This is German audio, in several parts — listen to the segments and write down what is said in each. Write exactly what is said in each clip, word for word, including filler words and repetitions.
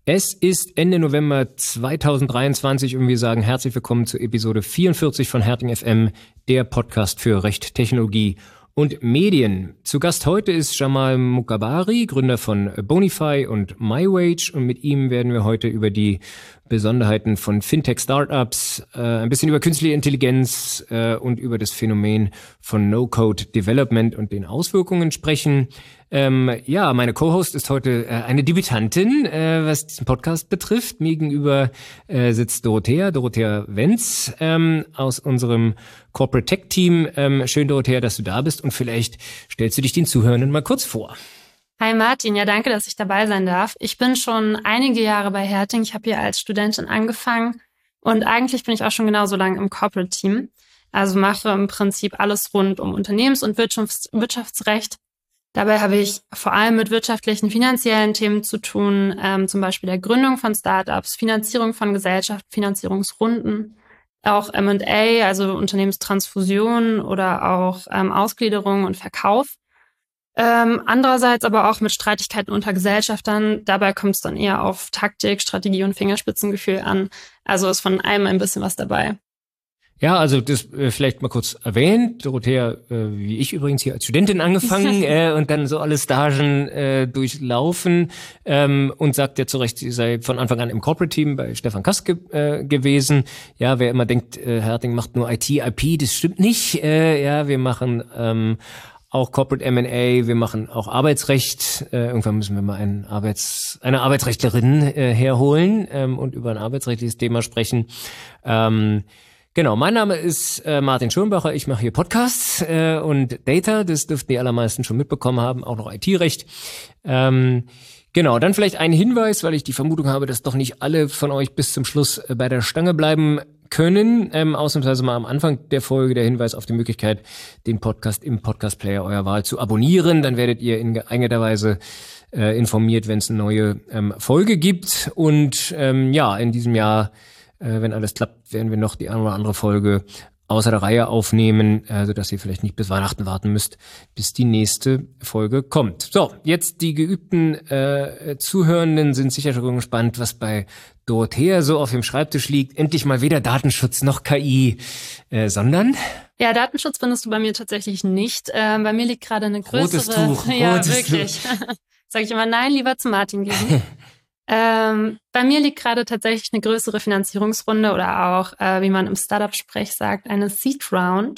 Es ist Ende November zweitausenddreiundzwanzig und wir sagen herzlich willkommen zur Episode vierundvierzig von Herting F M, der Podcast für Recht, Technologie und Medien. Zu Gast heute ist Jamal Mukabari, Gründer von Bonify und MyWage, und mit ihm werden wir heute über die Besonderheiten von Fintech-Startups, äh, ein bisschen über künstliche Intelligenz äh, und über das Phänomen von No-Code-Development und den Auswirkungen sprechen. Ähm, ja, meine Co-Host ist heute äh, eine Debütantin, äh, was diesen Podcast betrifft. Mir gegenüber äh, sitzt Dorothea, Dorothea Wenz ähm, aus unserem Corporate Tech Team. Ähm, schön, Dorothea, dass du da bist, und vielleicht stellst du dich den Zuhörenden mal kurz vor. Hi Martin, ja danke, dass ich dabei sein darf. Ich bin schon einige Jahre bei Herting. Ich habe hier als Studentin angefangen und eigentlich bin ich auch schon genauso lange im Corporate-Team. Also mache im Prinzip alles rund um Unternehmens- und Wirtschafts- Wirtschaftsrecht. Dabei habe ich vor allem mit wirtschaftlichen, finanziellen Themen zu tun, ähm, zum Beispiel der Gründung von Startups, Finanzierung von Gesellschaften, Finanzierungsrunden, auch M und A, also Unternehmenstransfusion oder auch ähm, Ausgliederung und Verkauf. Ähm, andererseits aber auch mit Streitigkeiten unter Gesellschaftern. Dabei kommt es dann eher auf Taktik, Strategie und Fingerspitzengefühl an. Also ist von allem ein bisschen was dabei. Ja, also das äh, vielleicht mal kurz erwähnt. Dorothea, äh, wie ich übrigens, hier als Studentin angefangen äh, und dann so alle Stagen äh, durchlaufen ähm, und sagt ja zu Recht, sie sei von Anfang an im Corporate-Team bei Stefan Kass ge- äh, gewesen. Ja, wer immer denkt, äh, Herting macht nur I T, I P, das stimmt nicht. Äh, ja, wir machen ähm, auch Corporate M and A, wir machen auch Arbeitsrecht. Äh, irgendwann müssen wir mal einen Arbeits-, eine Arbeitsrechtlerin äh, herholen ähm, und über ein arbeitsrechtliches Thema sprechen. Ähm, genau, mein Name ist äh, Martin Schönbacher. Ich mache hier Podcasts äh, und Data. Das dürften die allermeisten schon mitbekommen haben. Auch noch I T-Recht. Ähm, genau, dann vielleicht ein Hinweis, weil ich die Vermutung habe, dass doch nicht alle von euch bis zum Schluss äh, bei der Stange bleiben können. Ähm, ausnahmsweise mal am Anfang der Folge der Hinweis auf die Möglichkeit, den Podcast im Podcast-Player eurer Wahl zu abonnieren. Dann werdet ihr in geeigneter Weise äh, informiert, wenn es eine neue ähm, Folge gibt. Und ähm, ja, in diesem Jahr, äh, wenn alles klappt, werden wir noch die eine oder andere Folge außer der Reihe aufnehmen, äh, sodass ihr vielleicht nicht bis Weihnachten warten müsst, bis die nächste Folge kommt. So, jetzt die geübten äh, Zuhörenden sind sicher schon gespannt, was bei Dorothea so auf dem Schreibtisch liegt. Endlich mal weder Datenschutz noch K I, äh, sondern... Ja, Datenschutz findest du bei mir tatsächlich nicht. Ähm, bei mir liegt gerade eine größere... Rotes Tuch, ja, rotes wirklich. Sag ich immer, nein, lieber zu Martin gehen. Ähm, bei mir liegt gerade tatsächlich eine größere Finanzierungsrunde oder auch, äh, wie man im Startup-Sprech sagt, eine Seed Round.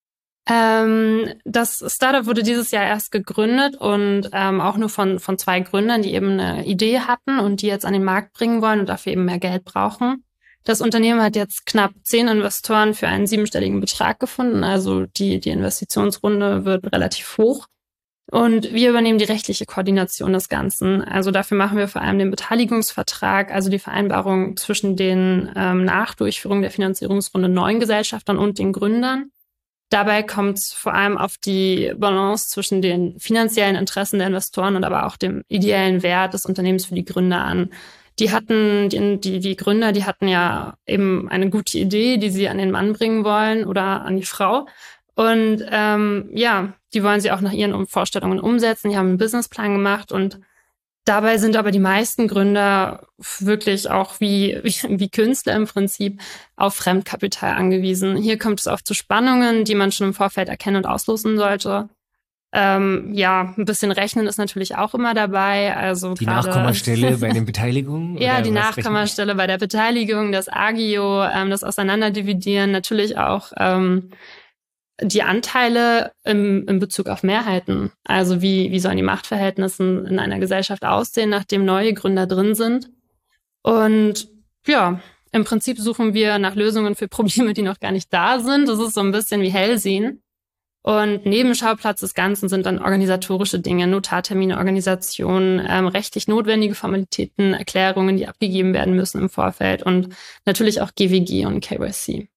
Ähm, das Startup wurde dieses Jahr erst gegründet und ähm, auch nur von von zwei Gründern, die eben eine Idee hatten und die jetzt an den Markt bringen wollen und dafür eben mehr Geld brauchen. Das Unternehmen hat jetzt knapp zehn Investoren für einen siebenstelligen Betrag gefunden. Also die die Investitionsrunde wird relativ hoch. Und wir übernehmen die rechtliche Koordination des Ganzen. Also dafür machen wir vor allem den Beteiligungsvertrag, also die Vereinbarung zwischen den ähm, nach Durchführung der Finanzierungsrunde neuen Gesellschaftern und den Gründern. Dabei kommt es vor allem auf die Balance zwischen den finanziellen Interessen der Investoren und aber auch dem ideellen Wert des Unternehmens für die Gründer an. Die hatten, die, die, die Gründer, die hatten ja eben eine gute Idee, die sie an den Mann bringen wollen oder an die Frau. Und ähm, ja, die wollen sie auch nach ihren Vorstellungen umsetzen. Die haben einen Businessplan gemacht und dabei sind aber die meisten Gründer wirklich auch wie, wie, wie Künstler im Prinzip auf Fremdkapital angewiesen. Hier kommt es oft zu Spannungen, die man schon im Vorfeld erkennen und ausloten sollte. Ähm, ja, ein bisschen Rechnen ist natürlich auch immer dabei. Also die grade, Nachkommastelle bei den Beteiligungen? Ja, oder die was Nachkommastelle rechnen? Bei der Beteiligung, das Agio, ähm, das Auseinanderdividieren, natürlich auch ähm, die Anteile im, im Bezug auf Mehrheiten. Also wie, wie sollen die Machtverhältnisse in einer Gesellschaft aussehen, nachdem neue Gründer drin sind? Und ja, im Prinzip suchen wir nach Lösungen für Probleme, die noch gar nicht da sind. Das ist so ein bisschen wie Hellsehen. Und Nebenschauplatz des Ganzen sind dann organisatorische Dinge, Notartermine, Organisationen, ähm, rechtlich notwendige Formalitäten, Erklärungen, die abgegeben werden müssen im Vorfeld und natürlich auch G W G und K Y C.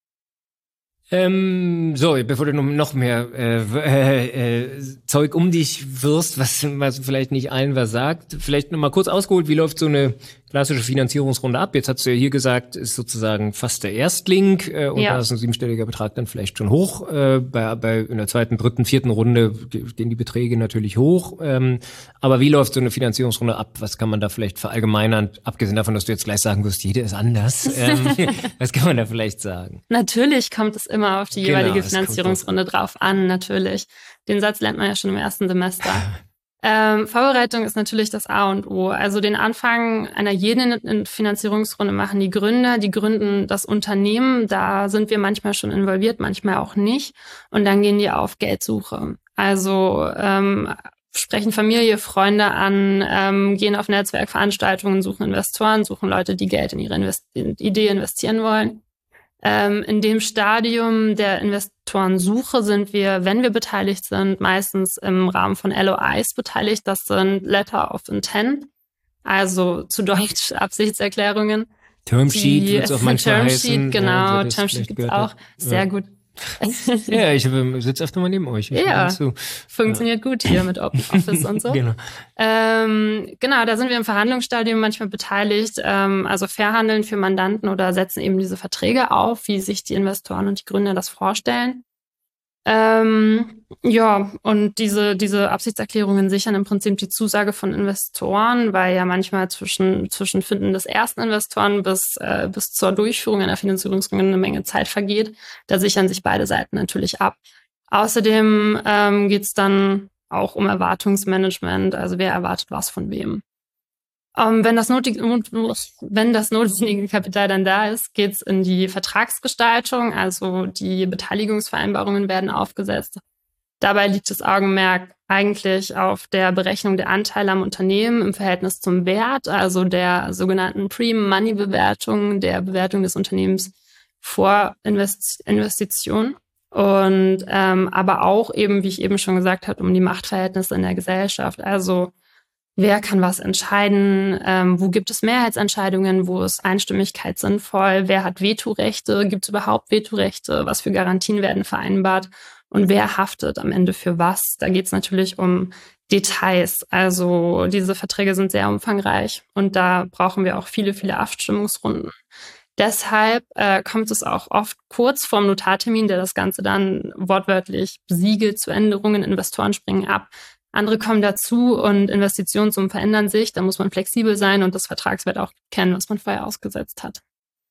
Ähm, so, bevor du noch mehr äh, äh, äh, Zeug um dich wirst, was, was vielleicht nicht allen was sagt, vielleicht noch mal kurz ausgeholt, wie läuft so eine klassische Finanzierungsrunde ab. Jetzt hast du ja hier gesagt, ist sozusagen fast der Erstling äh, und Ja. da ist ein siebenstelliger Betrag dann vielleicht schon hoch. Äh, bei, bei in der zweiten, dritten, vierten Runde gehen die Beträge natürlich hoch. Ähm, aber wie läuft so eine Finanzierungsrunde ab? Was kann man da vielleicht verallgemeinern? Abgesehen davon, dass du jetzt gleich sagen wirst, jede ist anders. Ähm, was kann man da vielleicht sagen? Natürlich kommt es immer auf die Genau, jeweilige es kommt Finanzierungsrunde drauf an, natürlich. Den Satz lernt man ja schon im ersten Semester. Ähm, Vorbereitung ist natürlich das A und O. Also den Anfang einer jeden Finanzierungsrunde machen die Gründer. Die gründen das Unternehmen. Da sind wir manchmal schon involviert, manchmal auch nicht. Und dann gehen die auf Geldsuche. Also ähm, sprechen Familie, Freunde an, ähm, gehen auf Netzwerkveranstaltungen, suchen Investoren, suchen Leute, die Geld in ihre Invest- in Idee investieren wollen. Ähm, in dem Stadium der Investorensuche sind wir, wenn wir beteiligt sind, meistens im Rahmen von L O Is beteiligt. Das sind Letter of Intent, also zu Deutsch Absichtserklärungen. Termsheet wird es auch manchmal heißen. Termsheet, genau. Ja, Termsheet gibt's auch. Sehr ja. gut. Ja, ich sitze öfter mal neben euch. Ich Ja, zu. funktioniert ja. gut hier mit Open Office und so. Genau. Ähm, genau, da sind wir im Verhandlungsstadium manchmal beteiligt, ähm, also verhandeln für Mandanten oder setzen eben diese Verträge auf, wie sich die Investoren und die Gründer das vorstellen. Ähm, ja, und diese, diese Absichtserklärungen sichern im Prinzip die Zusage von Investoren, weil ja manchmal zwischen, zwischen Finden des ersten Investoren bis, äh, bis zur Durchführung einer Finanzierungsrunde eine Menge Zeit vergeht. Da sichern sich beide Seiten natürlich ab. Außerdem ähm, geht es dann auch um Erwartungsmanagement, also wer erwartet was von wem. Um, wenn das nötige, wenn das notwendige Kapital dann da ist, geht's in die Vertragsgestaltung, also die Beteiligungsvereinbarungen werden aufgesetzt. Dabei liegt das Augenmerk eigentlich auf der Berechnung der Anteile am Unternehmen im Verhältnis zum Wert, also der sogenannten Pre-Money-Bewertung, der Bewertung des Unternehmens vor Invest- Investition. Und ähm, aber auch eben, wie ich eben schon gesagt habe, um die Machtverhältnisse in der Gesellschaft, also wer kann was entscheiden? Ähm, wo gibt es Mehrheitsentscheidungen? Wo ist Einstimmigkeit sinnvoll? Wer hat Vetorechte? Gibt es überhaupt Vetorechte? Was für Garantien werden vereinbart? Und wer haftet am Ende für was? Da geht es natürlich um Details. Also diese Verträge sind sehr umfangreich und da brauchen wir auch viele, viele Abstimmungsrunden. Deshalb äh, kommt es auch oft kurz vorm Notartermin, der das Ganze dann wortwörtlich besiegelt zu Änderungen. Investoren springen ab. Andere kommen dazu und Investitionssummen verändern sich. Da muss man flexibel sein und das Vertragswert auch kennen, was man vorher ausgesetzt hat.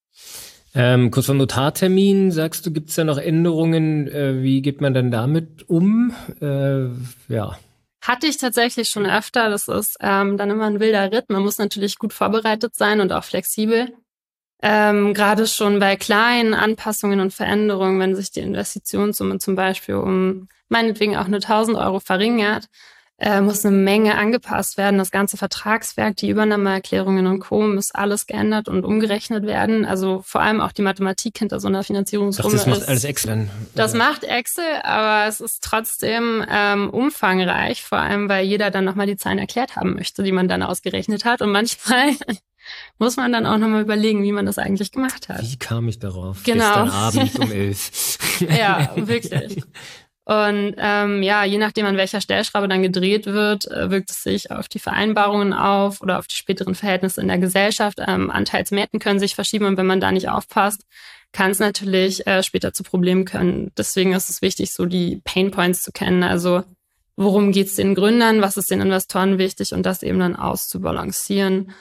Ähm, kurz vor Notartermin, sagst du, gibt es da noch Änderungen? Äh, wie geht man dann damit um? Äh, ja. Hatte ich tatsächlich schon öfter. Das ist ähm, dann immer ein wilder Ritt. Man muss natürlich gut vorbereitet sein und auch flexibel. Ähm, gerade schon bei kleinen Anpassungen und Veränderungen, wenn sich die Investitionssumme zum Beispiel um meinetwegen auch nur tausend Euro verringert, äh, muss eine Menge angepasst werden. Das ganze Vertragswerk, die Übernahmeerklärungen und Co. muss alles geändert und umgerechnet werden. Also vor allem auch die Mathematik hinter so einer Finanzierungsrunde. Ach, das macht ist, alles Excel dann. Das macht Excel, aber es ist trotzdem ähm, umfangreich, vor allem weil jeder dann nochmal die Zahlen erklärt haben möchte, die man dann ausgerechnet hat. Und manchmal muss man dann auch nochmal überlegen, wie man das eigentlich gemacht hat. Wie kam ich darauf? Genau. Gestern Abend um elf. Ja, wirklich. Und ähm, ja, je nachdem, an welcher Stellschraube dann gedreht wird, äh, wirkt es sich auf die Vereinbarungen auf oder auf die späteren Verhältnisse in der Gesellschaft. Ähm, Anteilsmächten können sich verschieben und wenn man da nicht aufpasst, kann es natürlich äh, später zu Problemen können. Deswegen ist es wichtig, so die Painpoints zu kennen. Also worum geht es den Gründern, was ist den Investoren wichtig und das eben dann auszubalancieren.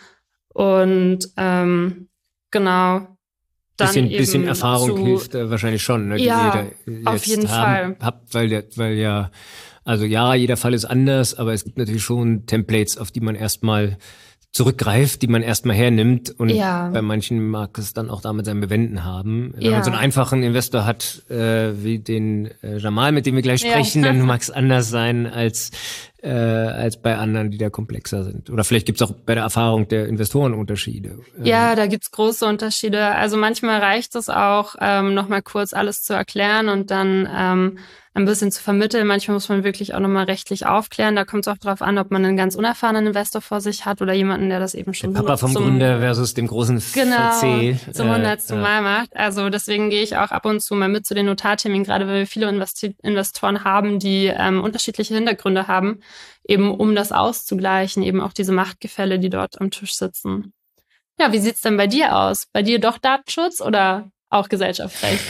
Und ähm, genau. Dann bisschen, bisschen eben Erfahrung zu, hilft äh, wahrscheinlich schon, ne, die ja, ihr da auf jetzt jeden haben, Fall. habt, weil der, weil ja, also ja, jeder Fall ist anders, aber es gibt natürlich schon Templates, auf die man erstmal zurückgreift, die man erstmal hernimmt und ja. bei manchen mag es dann auch damit sein Bewenden haben. Wenn ja. man so einen einfachen Investor hat, äh, wie den äh, Jamal, mit dem wir gleich sprechen, ja. dann mag es anders sein als äh, als bei anderen, die da komplexer sind. Oder vielleicht gibt es auch bei der Erfahrung der Investoren Unterschiede. Ja, da gibt's große Unterschiede. Also manchmal reicht es auch, ähm, nochmal kurz alles zu erklären und dann ähm, ein bisschen zu vermitteln. Manchmal muss man wirklich auch nochmal rechtlich aufklären. Da kommt es auch darauf an, ob man einen ganz unerfahrenen Investor vor sich hat oder jemanden, der das eben schon der Papa vom zum, Gründer versus dem großen genau, V C. zum hundertsten äh, Mal macht. Also deswegen gehe ich auch ab und zu mal mit zu den Notarterminen, gerade weil wir viele Investi- Investoren haben, die ähm, unterschiedliche Hintergründe haben, eben um das auszugleichen, eben auch diese Machtgefälle, die dort am Tisch sitzen. Ja, wie sieht's denn bei dir aus? Bei dir doch Datenschutz oder auch Gesellschaftsrecht?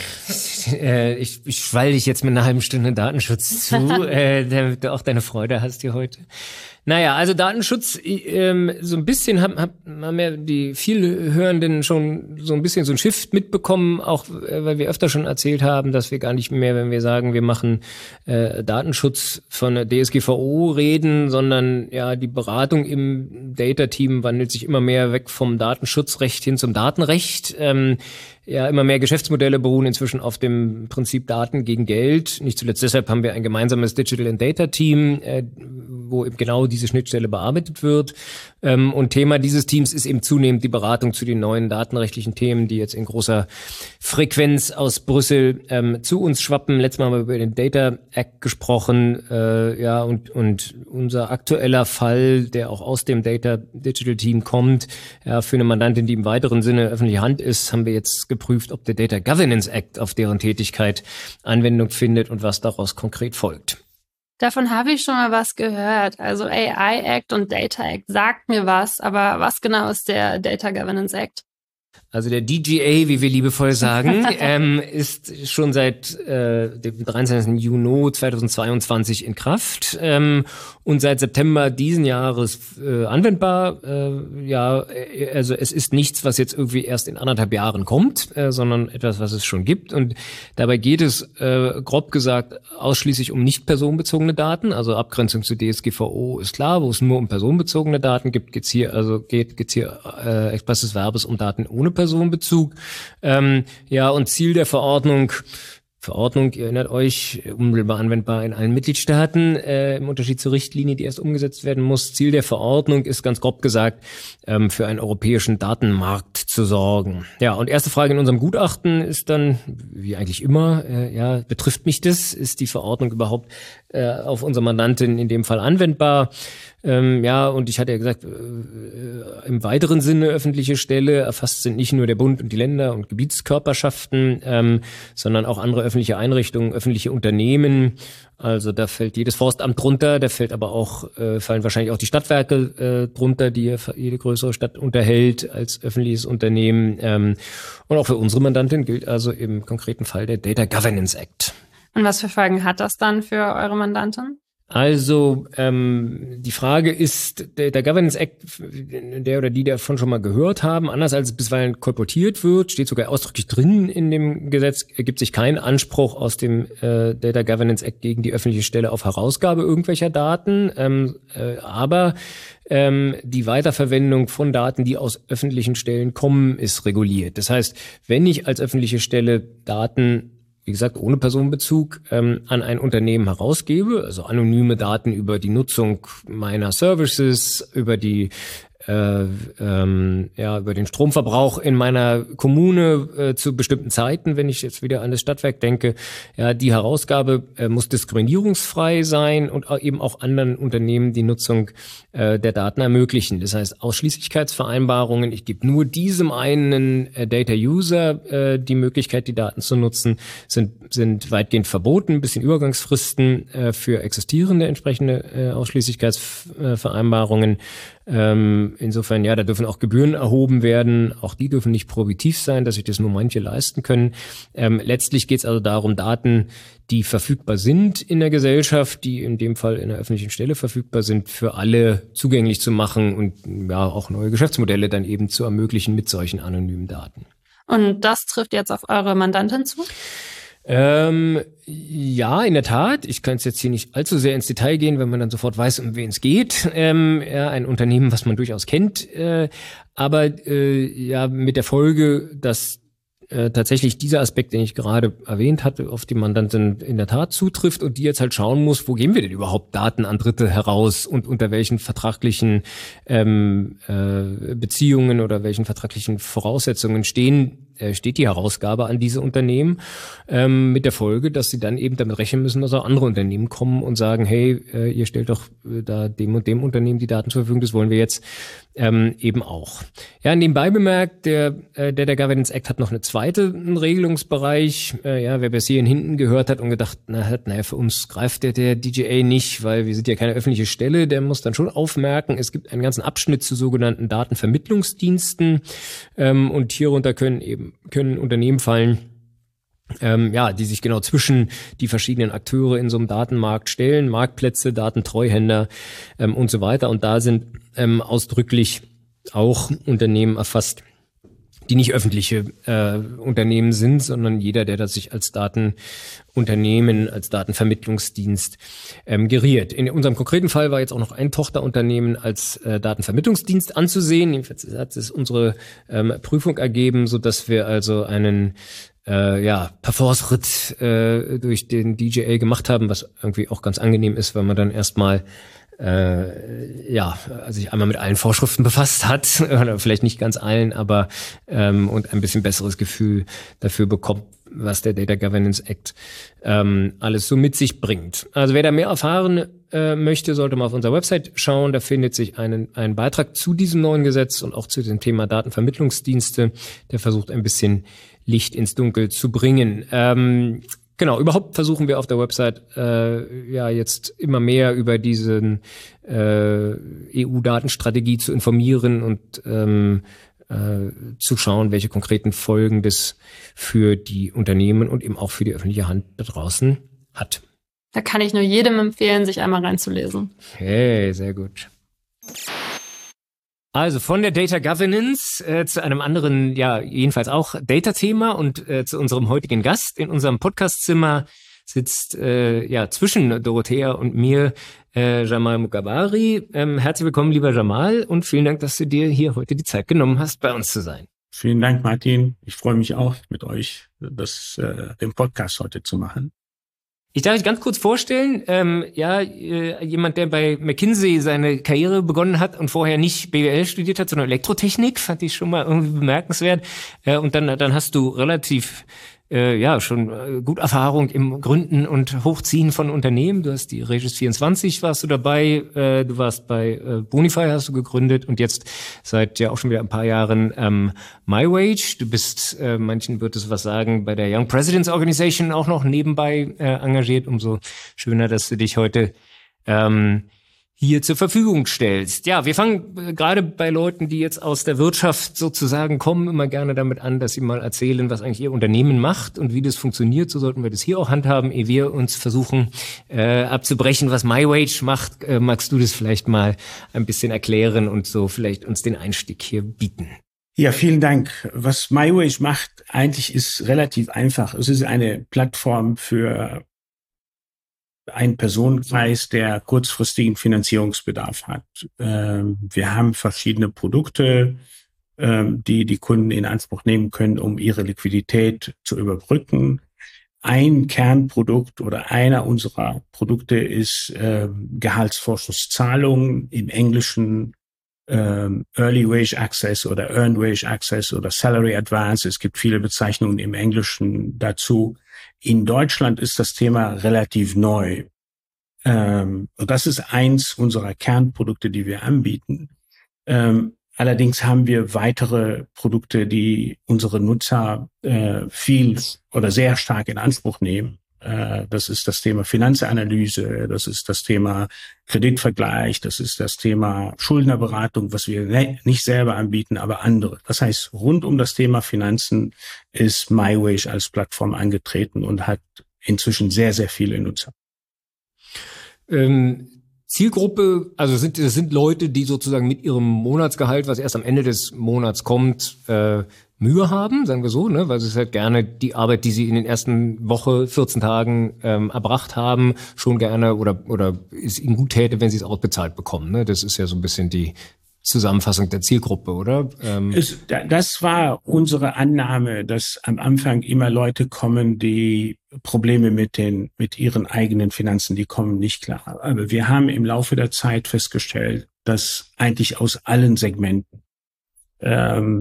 äh, ich, ich schwall dich jetzt mit einer halben Stunde Datenschutz zu, äh, damit du auch deine Freude hast hier heute. Naja, also Datenschutz, ähm, so ein bisschen haben, haben ja die viel Hörenden schon so ein bisschen so ein Shift mitbekommen, auch äh, weil wir öfter schon erzählt haben, dass wir gar nicht mehr, wenn wir sagen, wir machen äh, Datenschutz von der D S G V O reden, sondern ja, die Beratung im Data-Team wandelt sich immer mehr weg vom Datenschutzrecht hin zum Datenrecht. Ähm, Ja, immer mehr Geschäftsmodelle beruhen inzwischen auf dem Prinzip Daten gegen Geld. Nicht zuletzt deshalb haben wir ein gemeinsames Digital and Data Team, äh, wo eben genau diese Schnittstelle bearbeitet wird. Ähm, und Thema dieses Teams ist eben zunehmend die Beratung zu den neuen datenrechtlichen Themen, die jetzt in großer Frequenz aus Brüssel ähm, zu uns schwappen. Letztes Mal haben wir über den Data Act gesprochen, äh, ja, und, und unser aktueller Fall, der auch aus dem Data Digital Team kommt, ja, für eine Mandantin, die im weiteren Sinne öffentliche Hand ist, haben wir jetzt geprüft, ob der Data Governance Act auf deren Tätigkeit Anwendung findet und was daraus konkret folgt. Davon habe ich schon mal was gehört. Also A I Act und Data Act sagt mir was, aber was genau ist der Data Governance Act? Also der D G A, wie wir liebevoll sagen, ähm, ist schon seit äh, dem dreiundzwanzigsten Juni zweitausendzweiundzwanzig in Kraft ähm, und seit September diesen Jahres äh, anwendbar. Äh, ja, also es ist nichts, was jetzt irgendwie erst in anderthalb Jahren kommt, äh, sondern etwas, was es schon gibt. Und dabei geht es, äh, grob gesagt, ausschließlich um nicht personenbezogene Daten. Also Abgrenzung zu D S G V O ist klar, wo es nur um personenbezogene Daten gibt, geht's hier also geht geht's hier äh, Express des Verbes um Daten ohne Personenbezug. Ähm, ja, und Ziel der Verordnung, Verordnung, ihr erinnert euch, unmittelbar anwendbar in allen Mitgliedstaaten, äh, im Unterschied zur Richtlinie, die erst umgesetzt werden muss. Ziel der Verordnung ist ganz grob gesagt, ähm, für einen europäischen Datenmarkt zu sorgen. Ja, und erste Frage in unserem Gutachten ist dann, wie eigentlich immer, äh, ja, betrifft mich das? Ist die Verordnung überhaupt äh, auf unsere Mandantin in dem Fall anwendbar? Ähm, ja, und ich hatte ja gesagt, äh, im weiteren Sinne öffentliche Stelle erfasst sind nicht nur der Bund und die Länder und Gebietskörperschaften, ähm, sondern auch andere öffentliche Einrichtungen, öffentliche Unternehmen. Also da fällt jedes Forstamt drunter, da fällt aber auch, äh, fallen wahrscheinlich auch die Stadtwerke äh, drunter, die jede größere Stadt unterhält als öffentliches Unternehmen. Ähm, und auch für unsere Mandantin gilt also im konkreten Fall der Data Governance Act. Und was für Folgen hat das dann für eure Mandantin? Also ähm, die Frage ist, der, der Governance Act, der oder die davon schon mal gehört haben, anders als es bisweilen kolportiert wird, steht sogar ausdrücklich drin in dem Gesetz, ergibt sich kein Anspruch aus dem äh, Data Governance Act gegen die öffentliche Stelle auf Herausgabe irgendwelcher Daten, ähm, äh, aber ähm, die Weiterverwendung von Daten, die aus öffentlichen Stellen kommen, ist reguliert. Das heißt, wenn ich als öffentliche Stelle Daten, wie gesagt, ohne Personenbezug, ähm, an ein Unternehmen herausgebe, also anonyme Daten über die Nutzung meiner Services, über die äh, ähm, ja, über den Stromverbrauch in meiner Kommune äh, zu bestimmten Zeiten, wenn ich jetzt wieder an das Stadtwerk denke, ja, die Herausgabe äh, muss diskriminierungsfrei sein und eben auch anderen Unternehmen die Nutzung äh, der Daten ermöglichen. Das heißt, Ausschließlichkeitsvereinbarungen, ich gebe nur diesem einen äh, Data-User äh, die Möglichkeit, die Daten zu nutzen, sind, sind weitgehend verboten. Ein bisschen Übergangsfristen äh, für existierende entsprechende äh, Ausschließlichkeitsvereinbarungen. Ähm, insofern, ja, da dürfen auch Gebühren erhoben werden. Auch die dürfen nicht prohibitiv sein, dass sich das nur manche leisten können. Ähm, letztlich geht es also darum, Daten, die verfügbar sind in der Gesellschaft, die in dem Fall in der öffentlichen Stelle verfügbar sind, für alle zugänglich zu machen und ja auch neue Geschäftsmodelle dann eben zu ermöglichen mit solchen anonymen Daten. Und das trifft jetzt auf eure Mandantin zu? Ähm, ja, in der Tat. Ich kann jetzt hier nicht allzu sehr ins Detail gehen, wenn man dann sofort weiß, um wen es geht. Ähm, ja, ein Unternehmen, was man durchaus kennt. Äh, aber äh, ja, mit der Folge, dass äh, tatsächlich dieser Aspekt, den ich gerade erwähnt hatte, auf die Mandantin in der Tat zutrifft und die jetzt halt schauen muss, wo geben wir denn überhaupt Daten an Dritte heraus und unter welchen vertraglichen ähm, äh, Beziehungen oder welchen vertraglichen Voraussetzungen stehen äh, steht die Herausgabe an diese Unternehmen, ähm, mit der Folge, dass sie dann eben damit rechnen müssen, dass auch andere Unternehmen kommen und sagen, hey, äh, ihr stellt doch äh, da dem und dem Unternehmen die Daten zur Verfügung, das wollen wir jetzt ähm, eben auch. Ja, nebenbei bemerkt, der äh, Data Governance Act hat noch eine zweite einen Regelungsbereich. Äh, ja, wer bis hierhin hinten gehört hat und gedacht, na, hat, naja, für uns greift der, der D G A nicht, weil wir sind ja keine öffentliche Stelle, der muss dann schon aufmerken, es gibt einen ganzen Abschnitt zu sogenannten Datenvermittlungsdiensten, ähm, und hierunter können eben können Unternehmen fallen, Ähm, ja, die sich genau zwischen die verschiedenen Akteure in so einem Datenmarkt stellen, Marktplätze, Datentreuhänder ähm, und so weiter. Und da sind ähm, ausdrücklich auch Unternehmen erfasst, die nicht öffentliche äh, Unternehmen sind, sondern jeder, der das sich als Datenunternehmen, als Datenvermittlungsdienst ähm, geriert. In unserem konkreten Fall war jetzt auch noch ein Tochterunternehmen als äh, Datenvermittlungsdienst anzusehen. Jedenfalls hat es unsere ähm, Prüfung ergeben, so dass wir also einen Äh, ja, Parforce-Ritt äh, durch den D G A gemacht haben, was irgendwie auch ganz angenehm ist, weil man dann erstmal äh, ja, sich einmal mit allen Vorschriften befasst hat, oder vielleicht nicht ganz allen, aber ähm, und ein bisschen besseres Gefühl dafür bekommt, was der Data Governance Act ähm, alles so mit sich bringt. Also wer da mehr erfahren äh, möchte, sollte mal auf unserer Website schauen. Da findet sich einen, ein Beitrag zu diesem neuen Gesetz und auch zu dem Thema Datenvermittlungsdienste, der versucht ein bisschen Licht ins Dunkel zu bringen. Ähm, genau, überhaupt versuchen wir auf der Website äh, ja jetzt immer mehr über diesen äh, E U-Datenstrategie zu informieren und ähm, äh, zu schauen, welche konkreten Folgen das für die Unternehmen und eben auch für die öffentliche Hand da draußen hat. Da kann ich nur jedem empfehlen, sich einmal reinzulesen. Hey, sehr gut. Also von der Data Governance äh, zu einem anderen, ja jedenfalls auch Data-Thema und äh, zu unserem heutigen Gast. In unserem Podcastzimmer sitzt äh, ja zwischen Dorothea und mir äh, Jamal Mukabari. Ähm, herzlich willkommen, lieber Jamal, und vielen Dank, dass du dir hier heute die Zeit genommen hast, bei uns zu sein. Vielen Dank, Martin. Ich freue mich auch, mit euch das, äh, den Podcast heute zu machen. Ich darf mich ganz kurz vorstellen, ähm, ja, äh, jemand, der bei McKinsey seine Karriere begonnen hat und vorher nicht B W L studiert hat, sondern Elektrotechnik, fand ich schon mal irgendwie bemerkenswert. Äh, und dann, dann hast du relativ, äh, ja, schon äh, gut Erfahrung im Gründen und Hochziehen von Unternehmen. Du hast die Regis vierundzwanzig, warst du dabei, äh, du warst bei äh, Bonify, hast du gegründet, und jetzt seit ja auch schon wieder ein paar Jahren ähm, MyWage. Du bist, äh, manchen wird es was sagen, bei der Young Presidents Organization auch noch nebenbei äh, engagiert. Umso schöner, dass du dich heute ähm, hier zur Verfügung stellst. Ja, wir fangen äh, gerade bei Leuten, die jetzt aus der Wirtschaft sozusagen kommen, immer gerne damit an, dass sie mal erzählen, was eigentlich ihr Unternehmen macht und wie das funktioniert. So sollten wir das hier auch handhaben, ehe wir uns versuchen äh, abzubrechen, was MyWage macht. Äh, magst du das vielleicht mal ein bisschen erklären und so vielleicht uns den Einstieg hier bieten? Ja, vielen Dank. Was MyWage macht, eigentlich ist relativ einfach. Es ist eine Plattform für einen Personenkreis, der kurzfristigen Finanzierungsbedarf hat. Ähm, wir haben verschiedene Produkte, ähm, die die Kunden in Anspruch nehmen können, um ihre Liquidität zu überbrücken. Ein Kernprodukt oder einer unserer Produkte ist ähm, Gehaltsvorschusszahlungen, im Englischen ähm, Early Wage Access oder Earned Wage Access oder Salary Advance. Es gibt viele Bezeichnungen im Englischen dazu. In Deutschland ist das Thema relativ neu. Ähm, und das ist eins unserer Kernprodukte, die wir anbieten. Ähm, allerdings haben wir weitere Produkte, die unsere Nutzer äh, viel oder sehr stark in Anspruch nehmen. Äh, das ist das Thema Finanzanalyse, das ist das Thema Kreditvergleich, das ist das Thema Schuldnerberatung, was wir ne- nicht selber anbieten, aber andere. Das heißt, rund um das Thema Finanzen ist MyWage als Plattform angetreten und hat inzwischen sehr, sehr viele Nutzer. Ähm, Zielgruppe, also sind das sind Leute, die sozusagen mit ihrem Monatsgehalt, was erst am Ende des Monats kommt, äh, Mühe haben, sagen wir so, ne, weil sie es halt gerne die Arbeit, die sie in den ersten Woche, vierzehn Tagen ähm, erbracht haben, schon gerne oder oder es ihnen gut täte, wenn sie es ausbezahlt bekommen. Ne? Das ist ja so ein bisschen die Zusammenfassung der Zielgruppe, oder? Ähm es, das war unsere Annahme, dass am Anfang immer Leute kommen, die Probleme mit den mit ihren eigenen Finanzen, die kommen nicht klar. Aber wir haben im Laufe der Zeit festgestellt, dass eigentlich aus allen Segmenten ähm,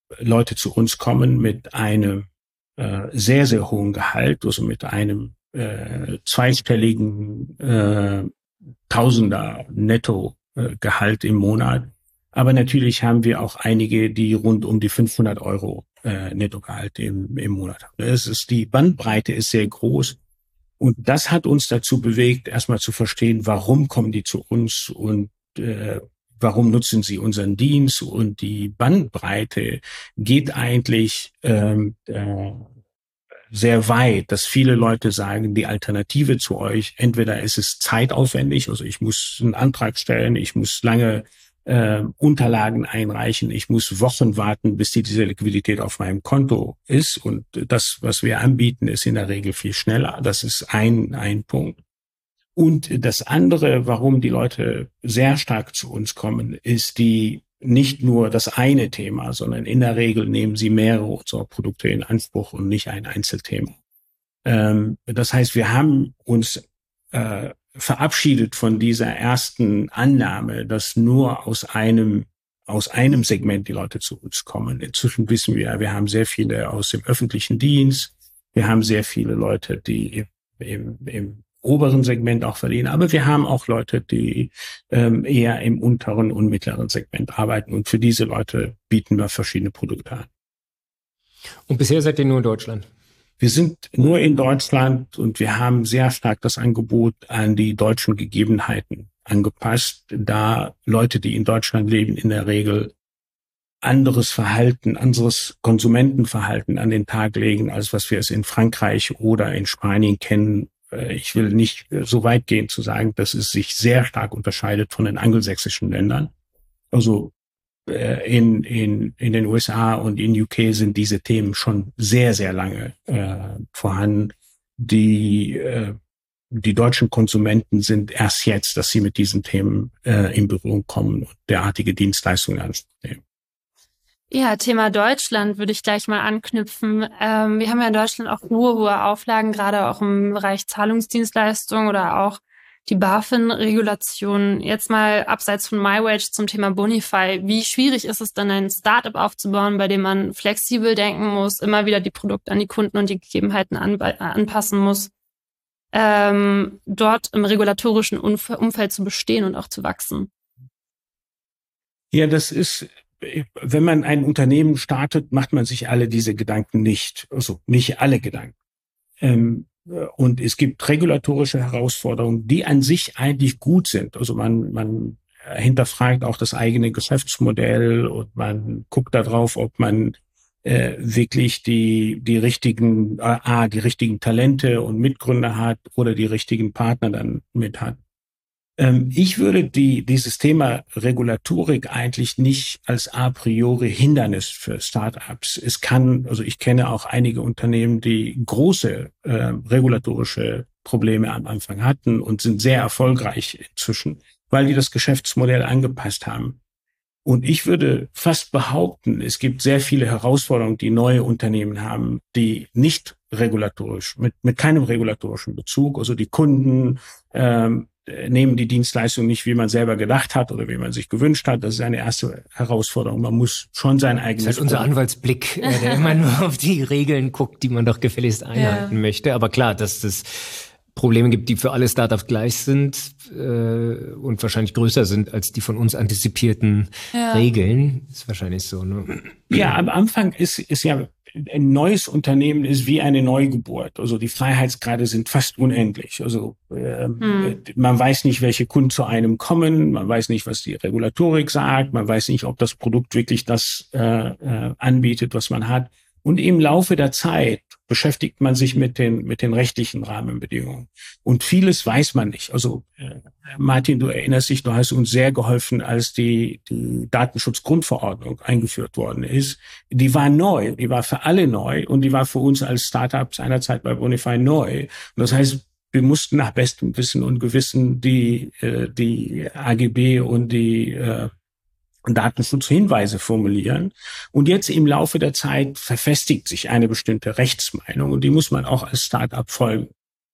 Leute zu uns kommen mit einem äh, sehr, sehr hohen Gehalt, also mit einem äh, zweistelligen äh, Tausender Netto-Gehalt im Monat. Aber natürlich haben wir auch einige, die rund um die fünfhundert Euro äh, Nettogehalt im, im Monat haben. Es ist, die Bandbreite ist sehr groß. Und das hat uns dazu bewegt, erstmal zu verstehen, warum kommen die zu uns und äh, warum nutzen sie unseren Dienst. Und die Bandbreite geht eigentlich ähm, äh, sehr weit, dass viele Leute sagen, die Alternative zu euch, entweder ist es zeitaufwendig, also ich muss einen Antrag stellen, ich muss lange äh, Unterlagen einreichen, ich muss Wochen warten, bis die, diese Liquidität auf meinem Konto ist. Und das, was wir anbieten, ist in der Regel viel schneller. Das ist ein, ein Punkt. Und das andere, warum die Leute sehr stark zu uns kommen, ist die nicht nur das eine Thema, sondern in der Regel nehmen sie mehrere unserer Produkte in Anspruch und nicht ein Einzelthema. Ähm, das heißt, wir haben uns äh, verabschiedet von dieser ersten Annahme, dass nur aus einem aus einem Segment die Leute zu uns kommen. Inzwischen wissen wir, wir haben sehr viele aus dem öffentlichen Dienst, wir haben sehr viele Leute, die im, im oberen Segment auch verdienen, aber wir haben auch Leute, die ähm, eher im unteren und mittleren Segment arbeiten, und für diese Leute bieten wir verschiedene Produkte an. Und bisher seid ihr nur in Deutschland? Wir sind nur in Deutschland und wir haben sehr stark das Angebot an die deutschen Gegebenheiten angepasst, da Leute, die in Deutschland leben, in der Regel anderes Verhalten, anderes Konsumentenverhalten an den Tag legen, als was wir es in Frankreich oder in Spanien kennen. Ich will nicht so weit gehen zu sagen, dass es sich sehr stark unterscheidet von den angelsächsischen Ländern. Also in, in, in den U S A und in U K sind diese Themen schon sehr, sehr lange äh, vorhanden. Die, äh, die deutschen Konsumenten sind erst jetzt, dass sie mit diesen Themen äh, in Berührung kommen und derartige Dienstleistungen annehmen. Ja, Thema Deutschland würde ich gleich mal anknüpfen. Ähm, wir haben ja in Deutschland auch hohe, hohe Auflagen, gerade auch im Bereich Zahlungsdienstleistungen oder auch die BaFin-Regulation. Jetzt mal abseits von MyWage zum Thema Bonify. Wie schwierig ist es dann, ein Startup aufzubauen, bei dem man flexibel denken muss, immer wieder die Produkte an die Kunden und die Gegebenheiten an, anpassen muss, ähm, dort im regulatorischen Umf- Umfeld zu bestehen und auch zu wachsen? Ja, das ist... Wenn man ein Unternehmen startet, macht man sich alle diese Gedanken nicht, also nicht alle Gedanken. Ähm, und es gibt regulatorische Herausforderungen, die an sich eigentlich gut sind. Also man, man hinterfragt auch das eigene Geschäftsmodell und man guckt darauf, ob man äh, wirklich die die richtigen, äh, ah, die richtigen Talente und Mitgründer hat oder die richtigen Partner dann mit hat. Ich würde die, dieses Thema Regulatorik eigentlich nicht als a priori Hindernis für Startups. Es kann, also ich kenne auch einige Unternehmen, die große äh, regulatorische Probleme am Anfang hatten und sind sehr erfolgreich inzwischen, weil die das Geschäftsmodell angepasst haben. Und ich würde fast behaupten, es gibt sehr viele Herausforderungen, die neue Unternehmen haben, die nicht regulatorisch, mit, mit keinem regulatorischen Bezug, also die Kunden, ähm, nehmen die Dienstleistung nicht, wie man selber gedacht hat oder wie man sich gewünscht hat. Das ist eine erste Herausforderung. Man muss schon sein eigenes... Das ist halt unser Anwaltsblick, äh, der immer nur auf die Regeln guckt, die man doch gefälligst einhalten ja. möchte. Aber klar, dass es Probleme gibt, die für alle Startups gleich sind äh, und wahrscheinlich größer sind als die von uns antizipierten ja. Regeln, ist wahrscheinlich so. Ne? Ja, am Anfang ist, ist ja... Ein neues Unternehmen ist wie eine Neugeburt. Also die Freiheitsgrade sind fast unendlich. Also äh, hm. man weiß nicht, welche Kunden zu einem kommen, man weiß nicht, was die Regulatorik sagt, man weiß nicht, ob das Produkt wirklich das äh, äh, anbietet, was man hat. Und im Laufe der Zeit beschäftigt man sich mit den mit den rechtlichen Rahmenbedingungen. Und vieles weiß man nicht. Also äh, Martin, du erinnerst dich, du hast uns sehr geholfen, als die die Datenschutzgrundverordnung eingeführt worden ist. Die war neu, die war für alle neu und die war für uns als Startup seinerzeit bei Bonify neu. Und das heißt, wir mussten nach bestem Wissen und Gewissen die äh, die A G B und die äh, Datenschutzhinweise formulieren. Und jetzt im Laufe der Zeit verfestigt sich eine bestimmte Rechtsmeinung und die muss man auch als Start-up folgen.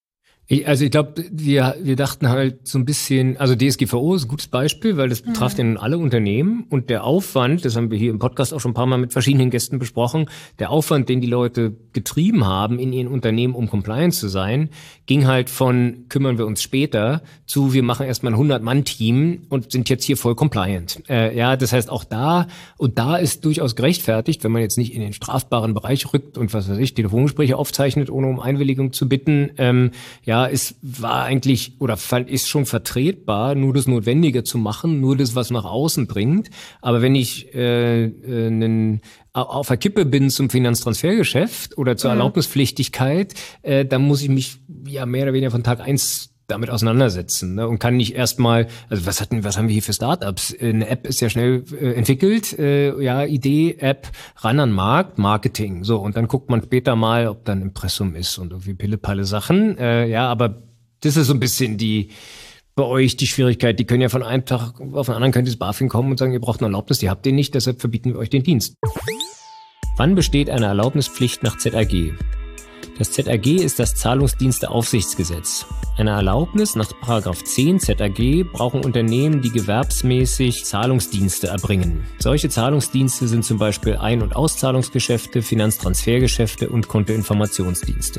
Ich, also ich glaube, wir, wir dachten halt so ein bisschen, also D S G V O ist ein gutes Beispiel, weil das betrifft ja alle Unternehmen und der Aufwand, das haben wir hier im Podcast auch schon ein paar Mal mit verschiedenen Gästen besprochen, der Aufwand, den die Leute getrieben haben in ihren Unternehmen, um compliant zu sein, ging halt von kümmern wir uns später zu wir machen erstmal ein hundert-Mann-Team und sind jetzt hier voll compliant. Äh, ja, das heißt auch da, und da ist durchaus gerechtfertigt, wenn man jetzt nicht in den strafbaren Bereich rückt und was weiß ich, Telefongespräche aufzeichnet, ohne um Einwilligung zu bitten, ähm, ja, Ja, es war eigentlich oder fand ist schon vertretbar, nur das Notwendige zu machen, nur das, was nach außen bringt. Aber wenn ich äh, äh, einen, auf der Kippe bin zum Finanztransfergeschäft oder zur mhm. Erlaubnispflichtigkeit, äh, dann muss ich mich ja mehr oder weniger von Tag eins damit auseinandersetzen, ne? Und kann nicht erstmal, also was hatten, was haben wir hier für Startups? Eine App ist ja schnell äh, entwickelt, äh, ja, Idee, App, ran an den Markt, Marketing, so und dann guckt man später mal, ob dann Impressum ist und irgendwie Pille-Palle Sachen, äh, ja, aber das ist so ein bisschen die bei euch die Schwierigkeit. Die können ja von einem Tag auf den anderen könnte das BaFin kommen und sagen, ihr braucht eine Erlaubnis, die habt ihr nicht, deshalb verbieten wir euch den Dienst. Wann besteht eine Erlaubnispflicht nach Z A G? Das Z A G ist das Zahlungsdiensteaufsichtsgesetz. Eine Erlaubnis nach Paragraph zehn Z A G brauchen Unternehmen, die gewerbsmäßig Zahlungsdienste erbringen. Solche Zahlungsdienste sind zum Beispiel Ein- und Auszahlungsgeschäfte, Finanztransfergeschäfte und Kontoinformationsdienste.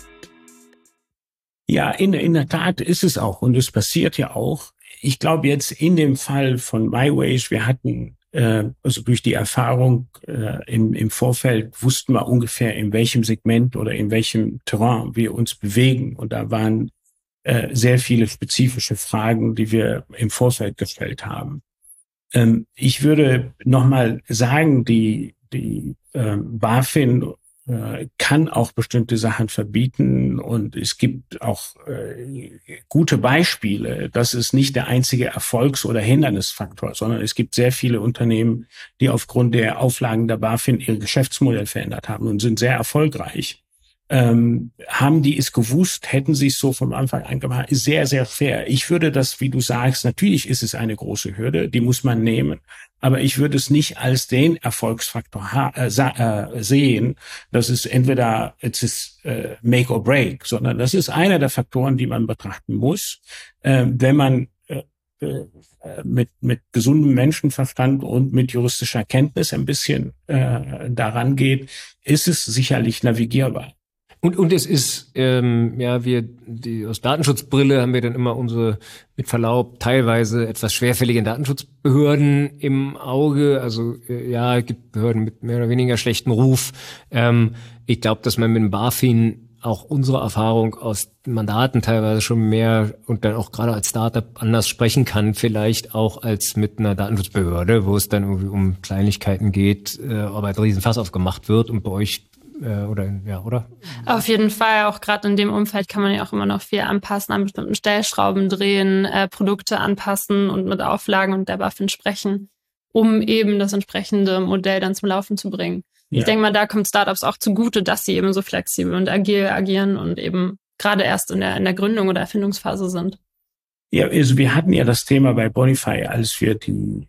Ja, in, in der Tat ist es auch und es passiert ja auch. Ich glaube jetzt in dem Fall von MyWage, wir hatten also durch die Erfahrung äh, im, im Vorfeld wussten wir ungefähr, in welchem Segment oder in welchem Terrain wir uns bewegen. Und da waren äh, sehr viele spezifische Fragen, die wir im Vorfeld gestellt haben. Ähm, ich würde nochmal sagen, die, die äh, BaFin äh, kann auch bestimmte Sachen verbieten und es gibt auch äh, gute Beispiele. Das ist nicht der einzige Erfolgs- oder Hindernisfaktor, sondern es gibt sehr viele Unternehmen, die aufgrund der Auflagen der BaFin ihr Geschäftsmodell verändert haben und sind sehr erfolgreich. Ähm, haben die es gewusst, hätten sie es so vom Anfang an gemacht, ist sehr, sehr fair. Ich würde das, wie du sagst, natürlich ist es eine große Hürde, die muss man nehmen, aber ich würde es nicht als den Erfolgsfaktor ha- äh, äh, sehen, dass es entweder es ist äh, make or break, sondern das ist einer der Faktoren, die man betrachten muss, äh, wenn man äh, äh, mit mit gesundem Menschenverstand und mit juristischer Kenntnis ein bisschen äh, daran geht, ist es sicherlich navigierbar. Und, und es ist, ähm, ja, wir, die, aus Datenschutzbrille haben wir dann immer unsere, mit Verlaub, teilweise etwas schwerfälligen Datenschutzbehörden im Auge. Also, äh, ja, es gibt Behörden mit mehr oder weniger schlechtem Ruf. Ähm, ich glaube, dass man mit dem BaFin auch unsere Erfahrung aus Mandaten teilweise schon mehr und dann auch gerade als Startup anders sprechen kann, vielleicht auch als mit einer Datenschutzbehörde, wo es dann irgendwie um Kleinigkeiten geht, äh, aber ein Riesenfass aufgemacht wird und bei euch oder ja, oder? Auf jeden Fall, auch gerade in dem Umfeld kann man ja auch immer noch viel anpassen, an bestimmten Stellschrauben drehen, äh, Produkte anpassen und mit Auflagen und der BaFin sprechen, um eben das entsprechende Modell dann zum Laufen zu bringen. Ja. Ich denke mal, da kommt Startups auch zugute, dass sie eben so flexibel und agil agieren und eben gerade erst in der, in der Gründung oder Erfindungsphase sind. Ja, also wir hatten ja das Thema bei Bonify, als wir die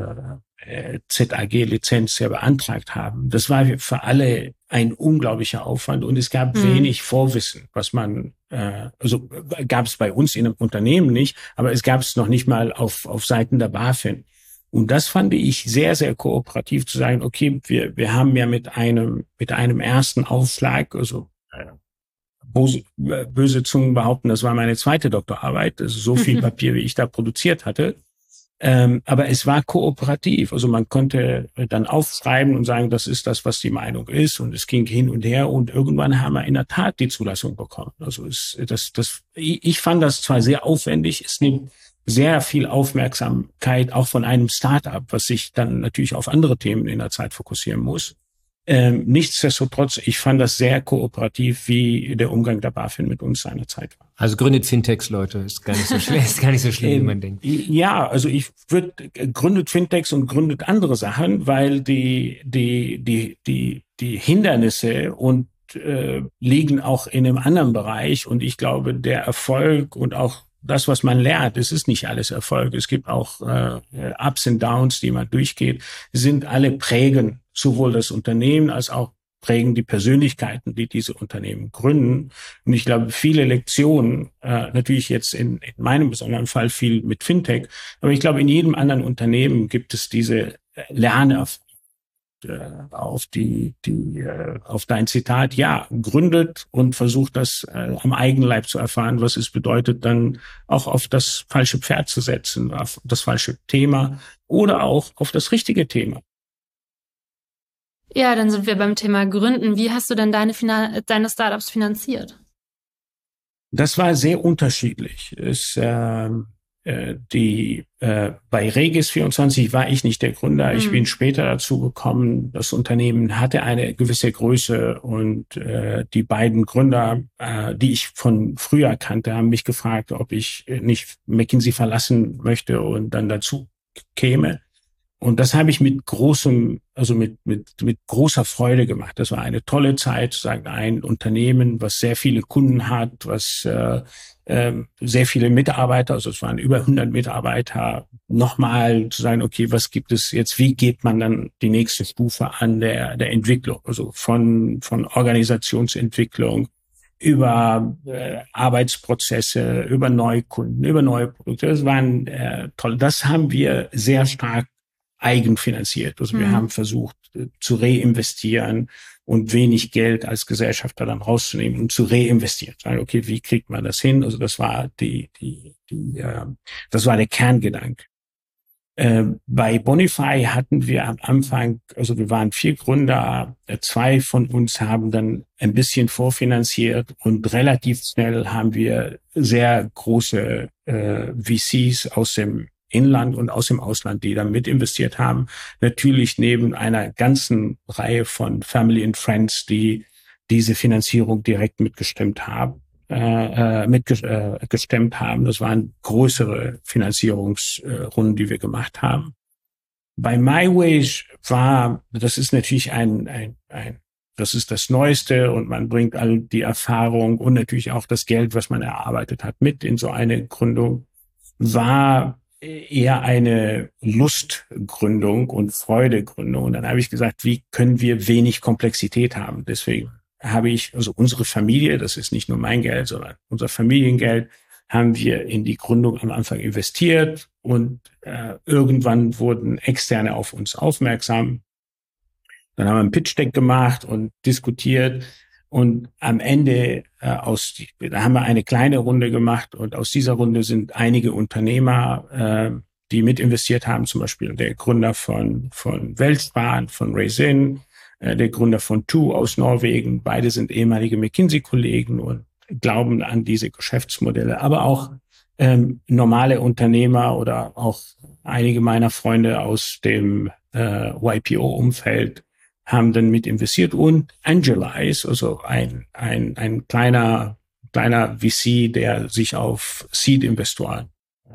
äh, Z A G-Lizenz ja beantragt haben. Das war für alle ein unglaublicher Aufwand und es gab mhm. wenig Vorwissen, was man, äh, also gab es bei uns in einem Unternehmen nicht, aber es gab es noch nicht mal auf auf Seiten der BaFin. Und das fand ich sehr, sehr kooperativ zu sagen, okay, wir wir haben ja mit einem mit einem ersten Aufschlag, also äh, böse, böse Zungen behaupten, das war meine zweite Doktorarbeit, also so viel Papier, wie ich da produziert hatte. Ähm, aber es war kooperativ, also man konnte dann aufschreiben und sagen, das ist das, was die Meinung ist und es ging hin und her und irgendwann haben wir in der Tat die Zulassung bekommen. Also es, das, das, ich fand das zwar sehr aufwendig, es nimmt sehr viel Aufmerksamkeit auch von einem Start-up, was sich dann natürlich auf andere Themen in der Zeit fokussieren muss. Ähm, nichtsdestotrotz, ich fand das sehr kooperativ, wie der Umgang der BaFin mit uns seinerzeit war. Also gründet Fintechs, Leute, ist gar nicht so schlimm, ist gar nicht so schlimm, wie man denkt. Ja, also ich würde gründet Fintechs und gründet andere Sachen, weil die die die die die Hindernisse und äh, liegen auch in einem anderen Bereich und ich glaube, der Erfolg und auch das, was man lernt, es ist nicht alles Erfolg. Es gibt auch äh, Ups und Downs, die man durchgeht, sind alle prägen sowohl das Unternehmen als auch prägen die Persönlichkeiten, die diese Unternehmen gründen. Und ich glaube, viele Lektionen, äh, natürlich jetzt in, in meinem besonderen Fall viel mit Fintech, aber ich glaube, in jedem anderen Unternehmen gibt es diese Lernerfahrung. Auf die, die, auf dein Zitat, ja, gründet und versucht das äh, am eigenen Leib zu erfahren, was es bedeutet, dann auch auf das falsche Pferd zu setzen, auf das falsche Thema oder auch auf das richtige Thema. Ja, dann sind wir beim Thema Gründen. Wie hast du denn deine, Finan- deine Startups finanziert? Das war sehr unterschiedlich. Es, äh, Die, äh, bei Regis vierundzwanzig war ich nicht der Gründer. Mhm. Ich bin später dazu gekommen. Das Unternehmen hatte eine gewisse Größe und äh, die beiden Gründer, äh, die ich von früher kannte, haben mich gefragt, ob ich nicht McKinsey verlassen möchte und dann dazu käme. Und das habe ich mit großem, also mit, mit, mit großer Freude gemacht. Das war eine tolle Zeit, sagen ein Unternehmen, was sehr viele Kunden hat, was äh, äh, sehr viele Mitarbeiter, also es waren über hundert Mitarbeiter, nochmal zu sagen, okay, was gibt es jetzt, wie geht man dann die nächste Stufe an der, der Entwicklung, also von, von Organisationsentwicklung über äh, Arbeitsprozesse, über Neukunden, über neue Produkte. Das waren äh, toll. Das haben wir sehr stark eigenfinanziert. Also wir mhm. haben versucht äh, zu reinvestieren und wenig Geld als Gesellschafter dann rauszunehmen und zu reinvestieren. Sagen, okay, wie kriegt man das hin? Also das war die, die, die, äh, das war der Kerngedanke. Äh, bei Bonify hatten wir am Anfang, also wir waren vier Gründer, äh, zwei von uns haben dann ein bisschen vorfinanziert und relativ schnell haben wir sehr große äh, V Cs aus dem Inland und aus dem Ausland, die da mit investiert haben. Natürlich neben einer ganzen Reihe von Family and Friends, die diese Finanzierung direkt mitgestimmt haben, äh, mitgestemmt äh, haben. Das waren größere Finanzierungsrunden, die wir gemacht haben. Bei MyWage war, das ist natürlich ein, ein, ein, das ist das Neueste und man bringt all die Erfahrung und natürlich auch das Geld, was man erarbeitet hat, mit in so eine Gründung, war eher eine Lustgründung und Freudegründung. Und dann habe ich gesagt, wie können wir wenig Komplexität haben? Deswegen habe ich, also unsere Familie, das ist nicht nur mein Geld, sondern unser Familiengeld, haben wir in die Gründung am Anfang investiert und äh, irgendwann wurden Externe auf uns aufmerksam. Dann haben wir ein Pitch-Deck gemacht und diskutiert. Und am Ende äh, aus, da haben wir eine kleine Runde gemacht und aus dieser Runde sind einige Unternehmer, äh, die mit investiert haben, zum Beispiel der Gründer von von Weltsparen, von Raisin, äh, der Gründer von Two aus Norwegen. Beide sind ehemalige McKinsey-Kollegen und glauben an diese Geschäftsmodelle. Aber auch ähm, normale Unternehmer oder auch einige meiner Freunde aus dem äh, Y P O-Umfeld haben dann mit investiert und Angelize, also ein, ein, ein kleiner, kleiner V C, der sich auf Seed-Investoren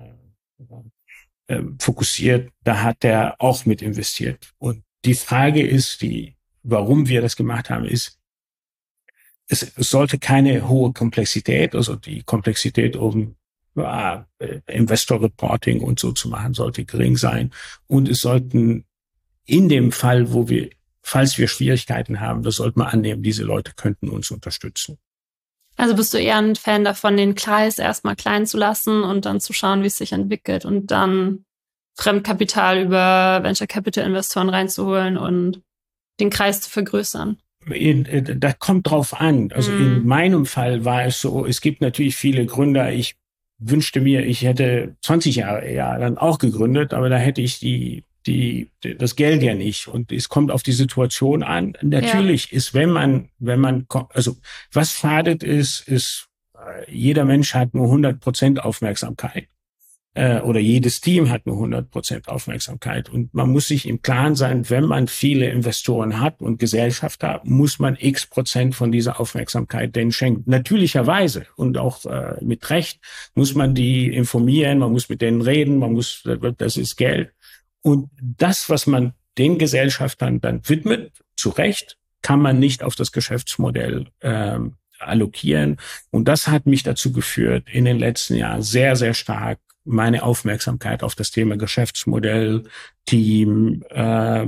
äh, fokussiert, da hat er auch mit investiert. Und die Frage ist, die, warum wir das gemacht haben, ist, es, es sollte keine hohe Komplexität, also die Komplexität um äh, Investor Reporting und so zu machen, sollte gering sein. Und es sollten in dem Fall, wo wir falls wir Schwierigkeiten haben, das sollte man annehmen, diese Leute könnten uns unterstützen. Also bist du eher ein Fan davon, den Kreis erstmal klein zu lassen und dann zu schauen, wie es sich entwickelt und dann Fremdkapital über Venture Capital Investoren reinzuholen und den Kreis zu vergrößern? Das kommt drauf an. Also mm. in meinem Fall war es so, es gibt natürlich viele Gründer. Ich wünschte mir, ich hätte zwanzig Jahre eher dann auch gegründet, aber da hätte ich die die, das Geld ja nicht. Und es kommt auf die Situation an. Natürlich ja. ist, wenn man, wenn man, also, was schadet ist, ist, jeder Mensch hat nur hundert Prozent Aufmerksamkeit. Äh, oder jedes Team hat nur hundert Prozent Aufmerksamkeit. Und man muss sich im Klaren sein, wenn man viele Investoren hat und Gesellschafter, muss man x Prozent von dieser Aufmerksamkeit denen schenken. Natürlicherweise und auch äh, mit Recht muss man die informieren, man muss mit denen reden, man muss, das ist Geld. Und das, was man den Gesellschaftern dann widmet, zu Recht, kann man nicht auf das Geschäftsmodell ähm, allokieren. Und das hat mich dazu geführt, in den letzten Jahren sehr, sehr stark meine Aufmerksamkeit auf das Thema Geschäftsmodell, Team, ähm,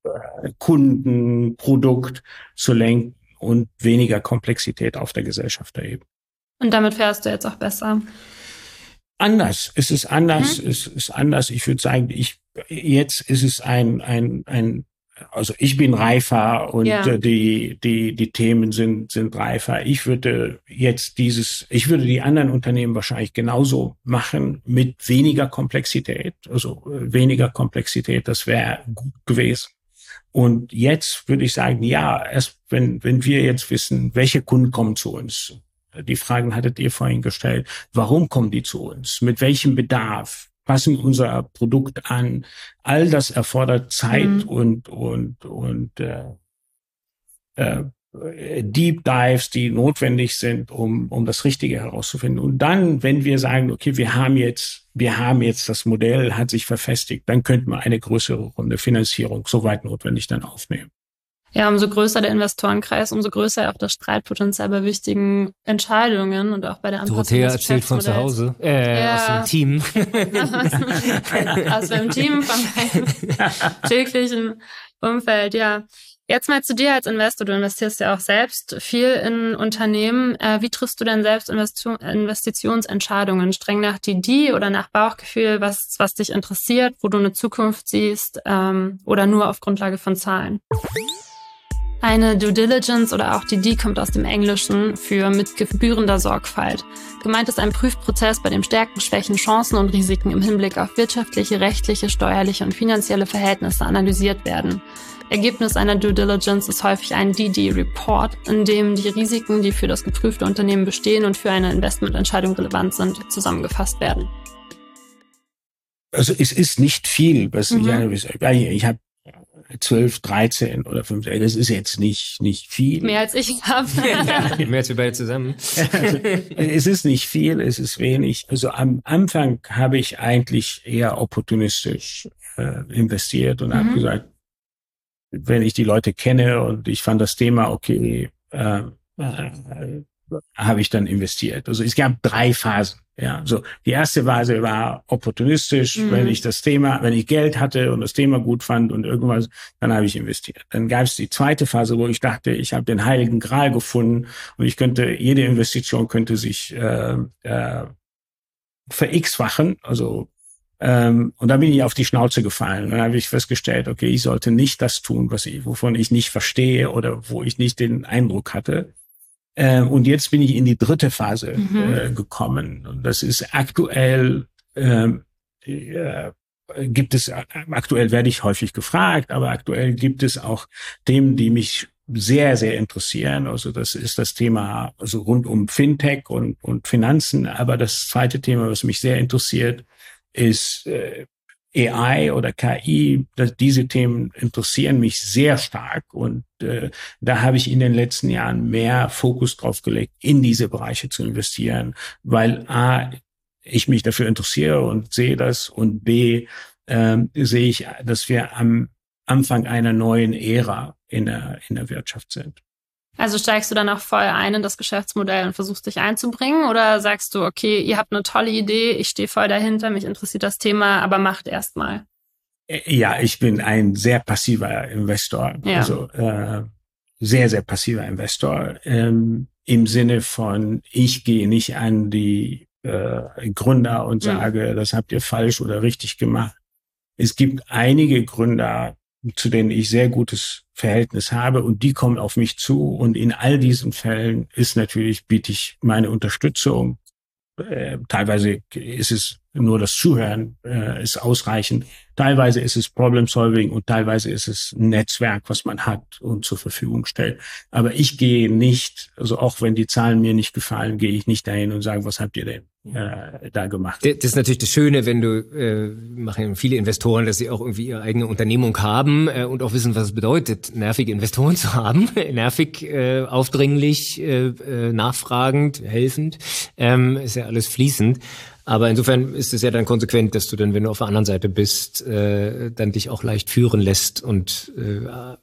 Kunden, Produkt zu lenken und weniger Komplexität auf der Gesellschaft erheben. Und damit fährst du jetzt auch besser? Anders. Es ist anders. Mhm. Es ist anders. Ich würde sagen, ich, jetzt ist es ein, ein, ein, also ich bin reifer und ja. die, die, die Themen sind, sind reifer. Ich würde jetzt dieses, ich würde die anderen Unternehmen wahrscheinlich genauso machen mit weniger Komplexität. Also weniger Komplexität, das wäre gut gewesen. Und jetzt würde ich sagen, ja, erst wenn, wenn wir jetzt wissen, welche Kunden kommen zu uns. Die Fragen hattet ihr vorhin gestellt. Warum kommen die zu uns? Mit welchem Bedarf? Passen unser Produkt an? All das erfordert Zeit mhm. und und und äh, äh, Deep Dives, die notwendig sind, um um das Richtige herauszufinden. Und dann, wenn wir sagen, okay, wir haben jetzt wir haben jetzt das Modell, hat sich verfestigt, dann könnten wir eine größere Runde Finanzierung, soweit notwendig, dann aufnehmen. Ja, umso größer der Investorenkreis, umso größer auch das Streitpotenzial bei wichtigen Entscheidungen und auch bei der Anpassung Dorothea des erzählt von zu Hause, äh, ja. aus dem Team. Aus dem Team, von meinem täglichen Umfeld, ja. Jetzt mal zu dir als Investor. Du investierst ja auch selbst viel in Unternehmen. Wie triffst du denn selbst Investitionsentscheidungen? Streng nach D D oder nach Bauchgefühl, was, was dich interessiert, wo du eine Zukunft siehst, ähm, oder nur auf Grundlage von Zahlen? Eine Due Diligence oder auch D D kommt aus dem Englischen für mit gebührender Sorgfalt. Gemeint ist ein Prüfprozess, bei dem Stärken, Schwächen, Chancen und Risiken im Hinblick auf wirtschaftliche, rechtliche, steuerliche und finanzielle Verhältnisse analysiert werden. Ergebnis einer Due Diligence ist häufig ein D D-Report, in dem die Risiken, die für das geprüfte Unternehmen bestehen und für eine Investmententscheidung relevant sind, zusammengefasst werden. Also es ist nicht viel, was mhm. ich, ich habe zwölf, dreizehn oder fünfzehn, das ist jetzt nicht nicht viel. Mehr als ich habe. Ja, mehr als wir beide zusammen. Also, es ist nicht viel, es ist wenig. Also am Anfang habe ich eigentlich eher opportunistisch äh, investiert und mhm. habe gesagt, wenn ich die Leute kenne und ich fand das Thema okay, äh, äh, habe ich dann investiert. Also es gab drei Phasen. Ja, so die erste Phase war opportunistisch, mhm. wenn ich das Thema, wenn ich Geld hatte und das Thema gut fand und irgendwas, dann habe ich investiert. Dann gab es die zweite Phase, wo ich dachte, ich habe den Heiligen Gral gefunden und ich könnte, jede Investition könnte sich äh, äh, ver-x-fachen, also ähm, und da bin ich auf die Schnauze gefallen. Und dann habe ich festgestellt, okay, ich sollte nicht das tun, was ich, wovon ich nicht verstehe oder wo ich nicht den Eindruck hatte. Äh, und jetzt bin ich in die dritte Phase mhm. äh, gekommen. Und das ist aktuell, äh, äh, gibt es, aktuell werde ich häufig gefragt, aber aktuell gibt es auch Themen, die mich sehr, sehr interessieren. Also das ist das Thema, also rund um Fintech und, und Finanzen. Aber das zweite Thema, was mich sehr interessiert, ist äh, A I oder K I. Das, diese Themen interessieren mich sehr stark und äh, da habe ich in den letzten Jahren mehr Fokus drauf gelegt, in diese Bereiche zu investieren, weil A, ich mich dafür interessiere und sehe das und B, äh, sehe ich, dass wir am Anfang einer neuen Ära in der, in der Wirtschaft sind. Also steigst du dann auch voll ein in das Geschäftsmodell und versuchst dich einzubringen oder sagst du, okay, ihr habt eine tolle Idee, ich stehe voll dahinter, mich interessiert das Thema, aber macht erst mal? Ja, ich bin ein sehr passiver Investor, ja. also äh, sehr, sehr passiver Investor ähm, im Sinne von, ich gehe nicht an die äh, Gründer und sage, mhm. das habt ihr falsch oder richtig gemacht. Es gibt einige Gründer, zu denen ich sehr gutes Verhältnis habe und die kommen auf mich zu und in all diesen Fällen ist natürlich, biete ich meine Unterstützung. Äh, teilweise ist es nur das Zuhören, äh, ist ausreichend. Teilweise ist es Problem Solving und teilweise ist es ein Netzwerk, was man hat und zur Verfügung stellt. Aber ich gehe nicht, also auch wenn die Zahlen mir nicht gefallen, gehe ich nicht dahin und sage, was habt ihr denn äh, da gemacht? Das ist natürlich das Schöne, wenn du, äh, machen viele Investoren, dass sie auch irgendwie ihre eigene Unternehmung haben äh, und auch wissen, was es bedeutet, nervige Investoren zu haben. Nervig, äh, aufdringlich, äh, äh, nachfragend, helfend. Ähm, ist ja alles fließend. Aber insofern ist es ja dann konsequent, dass du dann, wenn du auf der anderen Seite bist, äh, dann dich auch leicht führen lässt und äh,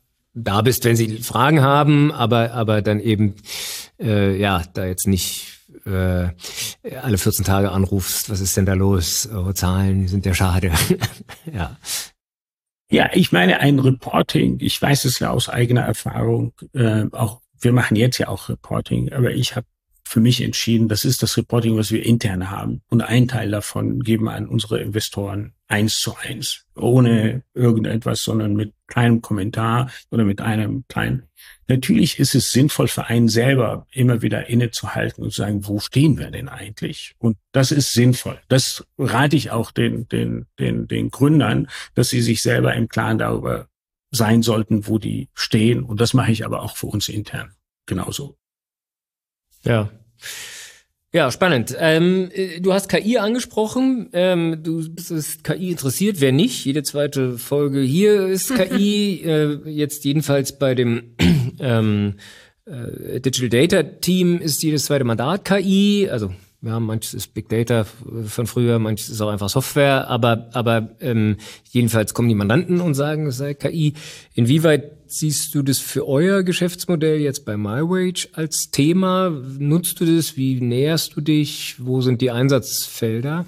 da bist, wenn sie Fragen haben, aber aber dann eben äh, ja da jetzt nicht äh, alle vierzehn Tage anrufst, was ist denn da los? Eure Zahlen sind ja schade. Ja. Ja, ich meine, ein Reporting, ich weiß es ja aus eigener Erfahrung, äh, auch wir machen jetzt ja auch Reporting, aber ich habe für mich entschieden, das ist das Reporting, was wir intern haben. Und einen Teil davon geben wir an unsere Investoren eins zu eins, ohne irgendetwas, sondern mit keinem Kommentar oder mit einem kleinen. Natürlich ist es sinnvoll für einen selber, immer wieder innezuhalten und zu sagen, wo stehen wir denn eigentlich? Und das ist sinnvoll. Das rate ich auch den, den, den, den Gründern, dass sie sich selber im Klaren darüber sein sollten, wo die stehen. Und das mache ich aber auch für uns intern genauso. Ja. Ja, spannend. Ähm, du hast K I angesprochen. Ähm, du bist K I interessiert. Wer nicht? Jede zweite Folge hier ist K I. äh, jetzt jedenfalls bei dem ähm, äh, Digital Data Team ist jedes zweite Mandat K I. Also wir haben manches ist Big Data von früher, manches ist auch einfach Software. Aber aber ähm, jedenfalls kommen die Mandanten und sagen, es sei K I. Inwieweit siehst du das für euer Geschäftsmodell jetzt bei MyWage als Thema? Nutzt du das? Wie näherst du dich? Wo sind die Einsatzfelder?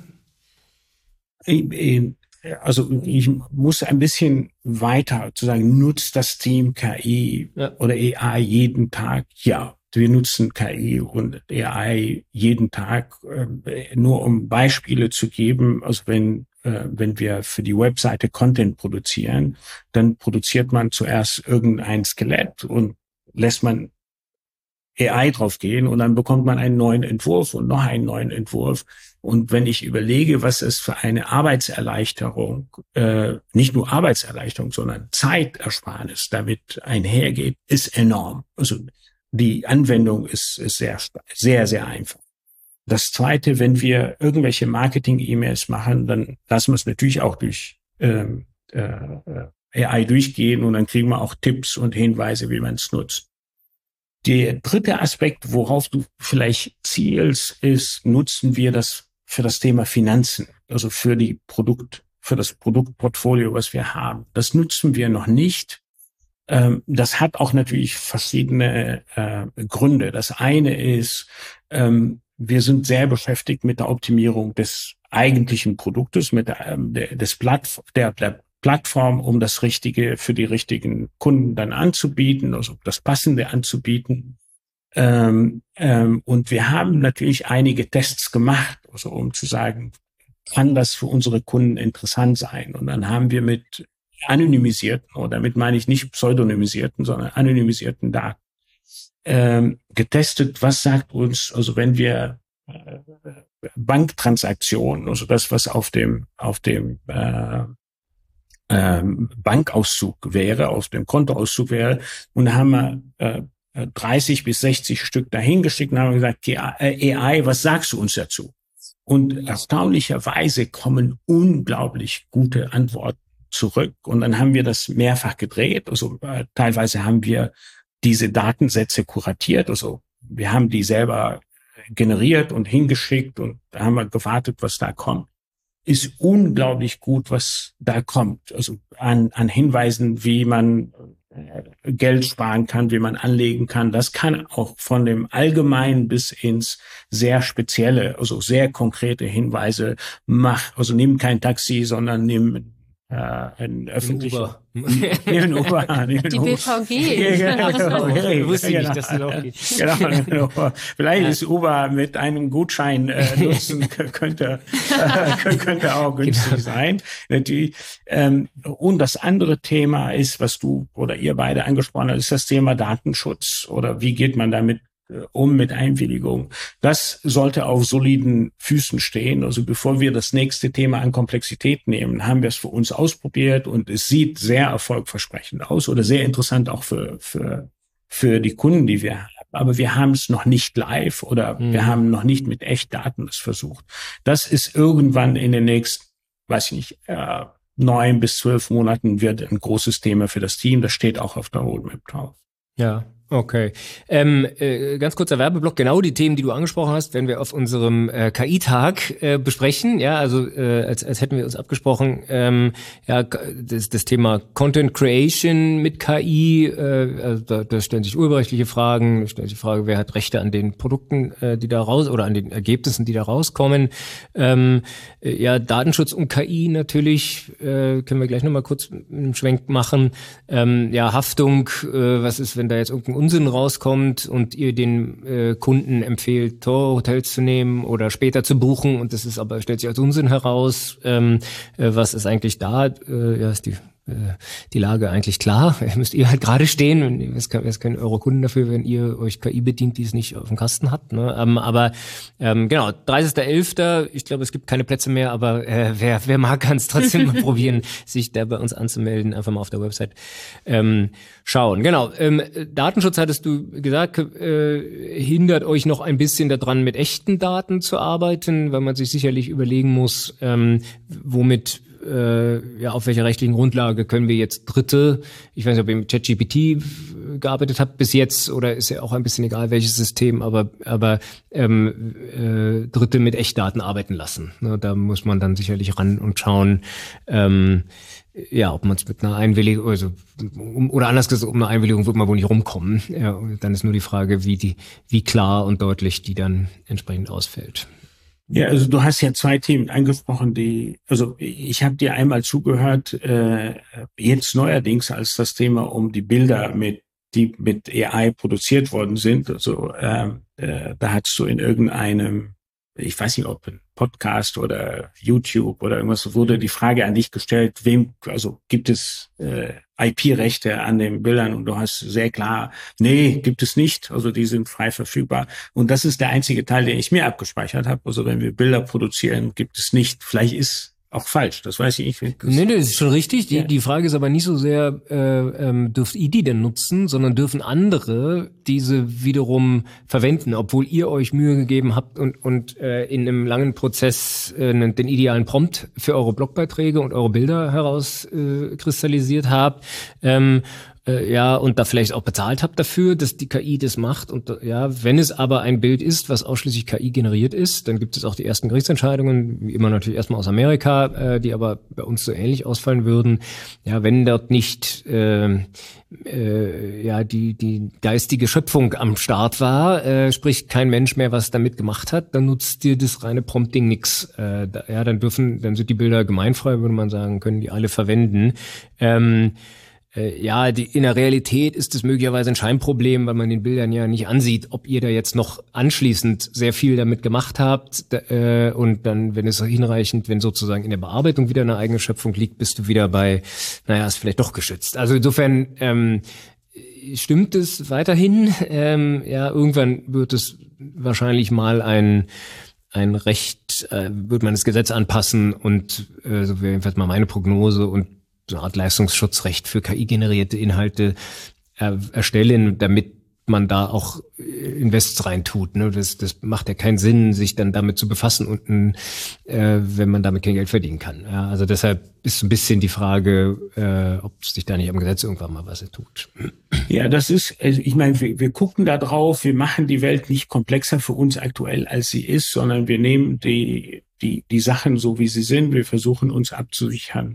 Also ich muss ein bisschen weiter zu sagen, nutzt das Team K I ja. oder A I jeden Tag? Ja, wir nutzen K I und A I jeden Tag. Nur um Beispiele zu geben, also wenn wenn wir für die Webseite Content produzieren, dann produziert man zuerst irgendein Skelett und lässt man A I drauf gehen und dann bekommt man einen neuen Entwurf und noch einen neuen Entwurf. Und wenn ich überlege, was es für eine Arbeitserleichterung, äh, nicht nur Arbeitserleichterung, sondern Zeitersparnis damit einhergeht, ist enorm. Also die Anwendung ist, ist sehr, sehr, sehr einfach. Das Zweite, wenn wir irgendwelche Marketing-E-Mails machen, dann lassen wir es natürlich auch durch ähm, äh, A I durchgehen und dann kriegen wir auch Tipps und Hinweise, wie man es nutzt. Der dritte Aspekt, worauf du vielleicht zielst, ist, nutzen wir das für das Thema Finanzen, also für die Produkt, für das Produktportfolio, was wir haben. Das nutzen wir noch nicht. Ähm, das hat auch natürlich verschiedene äh, Gründe. Das eine ist, ähm, wir sind sehr beschäftigt mit der Optimierung des eigentlichen Produktes, mit der, der, des Plattform, der, der Plattform, um das Richtige für die richtigen Kunden dann anzubieten, also das Passende anzubieten. Ähm, ähm, und wir haben natürlich einige Tests gemacht, also um zu sagen, kann das für unsere Kunden interessant sein? Und dann haben wir mit anonymisierten, oder damit meine ich nicht pseudonymisierten, sondern anonymisierten Daten ähm, getestet, was sagt uns, also wenn wir äh, Banktransaktionen, also das, was auf dem auf dem äh, ähm, Bankauszug wäre, auf dem Kontoauszug wäre, und da haben wir äh, dreißig bis sechzig Stück dahin geschickt und haben gesagt, A I, was sagst du uns dazu? Und erstaunlicherweise kommen unglaublich gute Antworten zurück. Und dann haben wir das mehrfach gedreht. Also äh, teilweise haben wir diese Datensätze kuratiert. Also wir haben die selber generiert und hingeschickt und da haben wir gewartet, was da kommt. Ist unglaublich gut, was da kommt. Also an, an Hinweisen, wie man Geld sparen kann, wie man anlegen kann. Das kann auch von dem Allgemeinen bis ins sehr Spezielle, also sehr konkrete Hinweise mach. Also nimm kein Taxi, sondern nimm äh, ein öffentliches. Nimm Uber. Die B V G. Ja, genau. Ich wusste nicht, dass das auch geht. Genau, genau. Vielleicht ist Uber mit einem Gutschein äh, nutzen, könnte, äh, könnte auch günstig genau. sein. Natürlich. Ähm, und das andere Thema ist, was du oder ihr beide angesprochen habt, ist das Thema Datenschutz. Oder wie geht man damit um mit Einwilligung? Das sollte auf soliden Füßen stehen. Also bevor wir das nächste Thema an Komplexität nehmen, haben wir es für uns ausprobiert und es sieht sehr erfolgversprechend aus oder sehr interessant auch für, für, für die Kunden, die wir haben. Aber wir haben es noch nicht live oder mhm. wir haben noch nicht mit Echtdaten es versucht. Das ist irgendwann in den nächsten, weiß ich nicht, äh, neun bis zwölf Monaten wird ein großes Thema für das Team. Das steht auch auf der Roadmap drauf. Ja. Okay. Ähm, äh, ganz kurzer Werbeblock. Genau die Themen, die du angesprochen hast, werden wir auf unserem äh, K I-Tag äh, besprechen. Ja, also äh, als, als hätten wir uns abgesprochen. Ähm, ja, das, das Thema Content Creation mit K I. Äh, also da, da stellen sich urheberrechtliche Fragen. Da stellt sich die Frage, wer hat Rechte an den Produkten, äh, die da raus oder an den Ergebnissen, die da rauskommen. Ähm, äh, ja, Datenschutz und K I natürlich. Äh, können wir gleich nochmal kurz einen Schwenk machen. Ähm, ja, Haftung. Äh, was ist, wenn da jetzt irgendein Unsinn rauskommt und ihr den äh, Kunden empfehlt, Tor-Hotels zu nehmen oder später zu buchen und das ist aber, stellt sich als Unsinn heraus. Ähm, äh, was ist eigentlich da? Äh, ja, ist die die Lage eigentlich klar. Müsst ihr halt gerade stehen. Es können eure Kunden dafür, wenn ihr euch K I bedient, die es nicht auf dem Kasten hat. Ne? Ähm, aber ähm, genau, dreißigster elfter Ich glaube, es gibt keine Plätze mehr, aber äh, wer, wer mag, kann es trotzdem mal probieren, sich da bei uns anzumelden. Einfach mal auf der Website ähm, schauen. Genau. Ähm, Datenschutz, hattest du gesagt, äh, hindert euch noch ein bisschen daran, mit echten Daten zu arbeiten, weil man sich sicherlich überlegen muss, ähm, womit ja, auf welcher rechtlichen Grundlage können wir jetzt Dritte, ich weiß nicht, ob ihr mit ChatGPT gearbeitet habt bis jetzt oder ist ja auch ein bisschen egal, welches System, aber aber ähm, äh, Dritte mit Echtdaten arbeiten lassen. Ne, da muss man dann sicherlich ran und schauen, ähm, ja, ob man es mit einer Einwilligung, also um, oder anders gesagt, um eine Einwilligung wird man wohl nicht rumkommen. Ja, dann ist nur die Frage, wie die, wie klar und deutlich die dann entsprechend ausfällt. Ja, also du hast ja zwei Themen angesprochen, die, also ich habe dir einmal zugehört, äh, jetzt neuerdings als das Thema um die Bilder mit, die mit A I produziert worden sind. Also äh, äh, da hast du in irgendeinem, ich weiß nicht, ob ein Podcast oder YouTube oder irgendwas, wurde die Frage an dich gestellt, wem, also gibt es äh, I P-Rechte an den Bildern? Und du hast sehr klar, nee, gibt es nicht. Also die sind frei verfügbar. Und das ist der einzige Teil, den ich mir abgespeichert habe. Also wenn wir Bilder produzieren, gibt es nicht. Vielleicht ist auch falsch, das weiß ich nicht. Nee, nee, das ist schon richtig. Die, ja. die Frage ist aber nicht so sehr, äh, ähm, dürft ihr die denn nutzen, sondern dürfen andere diese wiederum verwenden, obwohl ihr euch Mühe gegeben habt und, und äh, in einem langen Prozess äh, den idealen Prompt für eure Blogbeiträge und eure Bilder herauskristallisiert äh, habt. Ähm, Äh, ja, und da vielleicht auch bezahlt habt dafür, dass die K I das macht. Und ja, wenn es aber ein Bild ist, was ausschließlich K I generiert ist, dann gibt es auch die ersten Gerichtsentscheidungen, wie immer natürlich erstmal aus Amerika, äh, die aber bei uns so ähnlich ausfallen würden. Ja, wenn dort nicht äh, äh, ja die die geistige Schöpfung am Start war, äh, sprich kein Mensch mehr was damit gemacht hat, dann nutzt dir das reine Prompting nix. Äh, da, ja, dann dürfen, dann sind die Bilder gemeinfrei, würde man sagen, können die alle verwenden. Ähm, Ja, die, in der Realität ist es möglicherweise ein Scheinproblem, weil man den Bildern ja nicht ansieht, ob ihr da jetzt noch anschließend sehr viel damit gemacht habt. Äh, und dann, wenn es hinreichend, wenn sozusagen in der Bearbeitung wieder eine eigene Schöpfung liegt, bist du wieder bei, naja, ist vielleicht doch geschützt. Also insofern ähm, stimmt es weiterhin. Ähm, ja, irgendwann wird es wahrscheinlich mal ein ein Recht, äh, wird man das Gesetz anpassen und äh, so wäre jedenfalls mal meine Prognose und so eine Art Leistungsschutzrecht für K I-generierte Inhalte äh, erstellen, damit man da auch Invests reintut. Ne? Das, das macht ja keinen Sinn, sich dann damit zu befassen, und äh, wenn man damit kein Geld verdienen kann. Ja, also deshalb ist so ein bisschen die Frage, äh, ob sich da nicht am Gesetz irgendwann mal was tut. Ja, das ist, also ich meine, wir, wir gucken da drauf, wir machen die Welt nicht komplexer für uns aktuell, als sie ist, sondern wir nehmen die die die Sachen so, wie sie sind. Wir versuchen uns abzusichern,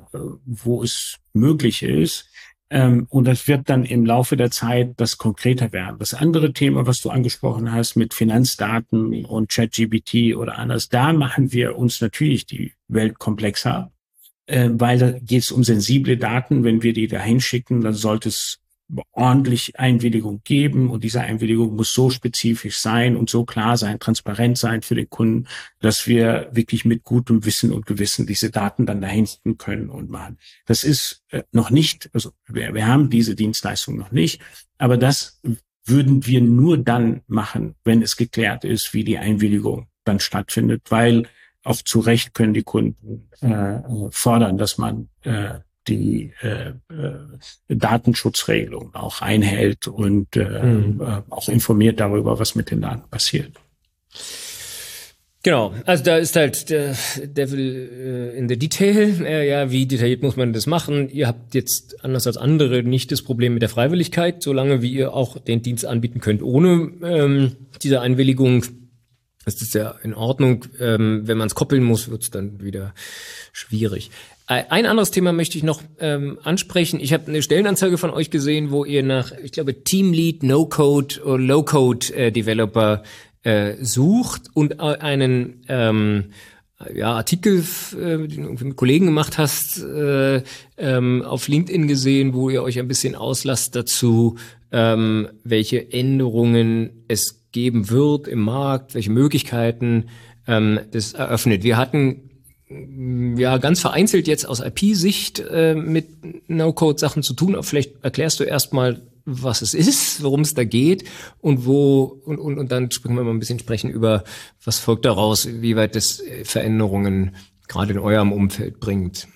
wo es möglich ist. Und das wird dann im Laufe der Zeit das konkreter werden. Das andere Thema, was du angesprochen hast mit Finanzdaten und ChatGPT oder anders, da machen wir uns natürlich die Welt komplexer, weil da geht es um sensible Daten. Wenn wir die da hinschicken, dann sollte es ordentlich Einwilligung geben, und diese Einwilligung muss so spezifisch sein und so klar sein, transparent sein für den Kunden, dass wir wirklich mit gutem Wissen und Gewissen diese Daten dann dahin schicken können und machen. Das ist äh, noch nicht, also wir, wir haben diese Dienstleistung noch nicht, aber das würden wir nur dann machen, wenn es geklärt ist, wie die Einwilligung dann stattfindet, weil auch zu Recht können die Kunden äh, fordern, dass man äh, die äh, äh, Datenschutzregelung auch einhält und äh, mhm. äh, auch informiert darüber, was mit den Daten passiert. Genau, also da ist halt der Devil äh, in the Detail. Äh, ja, wie detailliert muss man das machen? Ihr habt jetzt anders als andere nicht das Problem mit der Freiwilligkeit, solange wie ihr auch den Dienst anbieten könnt ohne ähm, diese Einwilligung. Das ist ja in Ordnung. Ähm, wenn man es koppeln muss, wird es dann wieder schwierig. Ein anderes Thema möchte ich noch ähm, ansprechen. Ich habe eine Stellenanzeige von euch gesehen, wo ihr nach, ich glaube, Teamlead, No-Code oder Low-Code-Developer äh, sucht und einen ähm, ja, Artikel, äh, den du irgendwie mit Kollegen gemacht hast, äh, ähm, auf LinkedIn gesehen, wo ihr euch ein bisschen auslasst dazu, ähm, welche Änderungen es geben wird im Markt, welche Möglichkeiten ähm, das eröffnet. Wir hatten ja ganz vereinzelt jetzt aus I P-Sicht äh, mit No-Code-Sachen zu tun. Aber vielleicht erklärst du erstmal, was es ist, worum es da geht und wo und, und, und dann sprechen wir mal ein bisschen sprechen über, was folgt daraus, wie weit das Veränderungen gerade in eurem Umfeld bringt.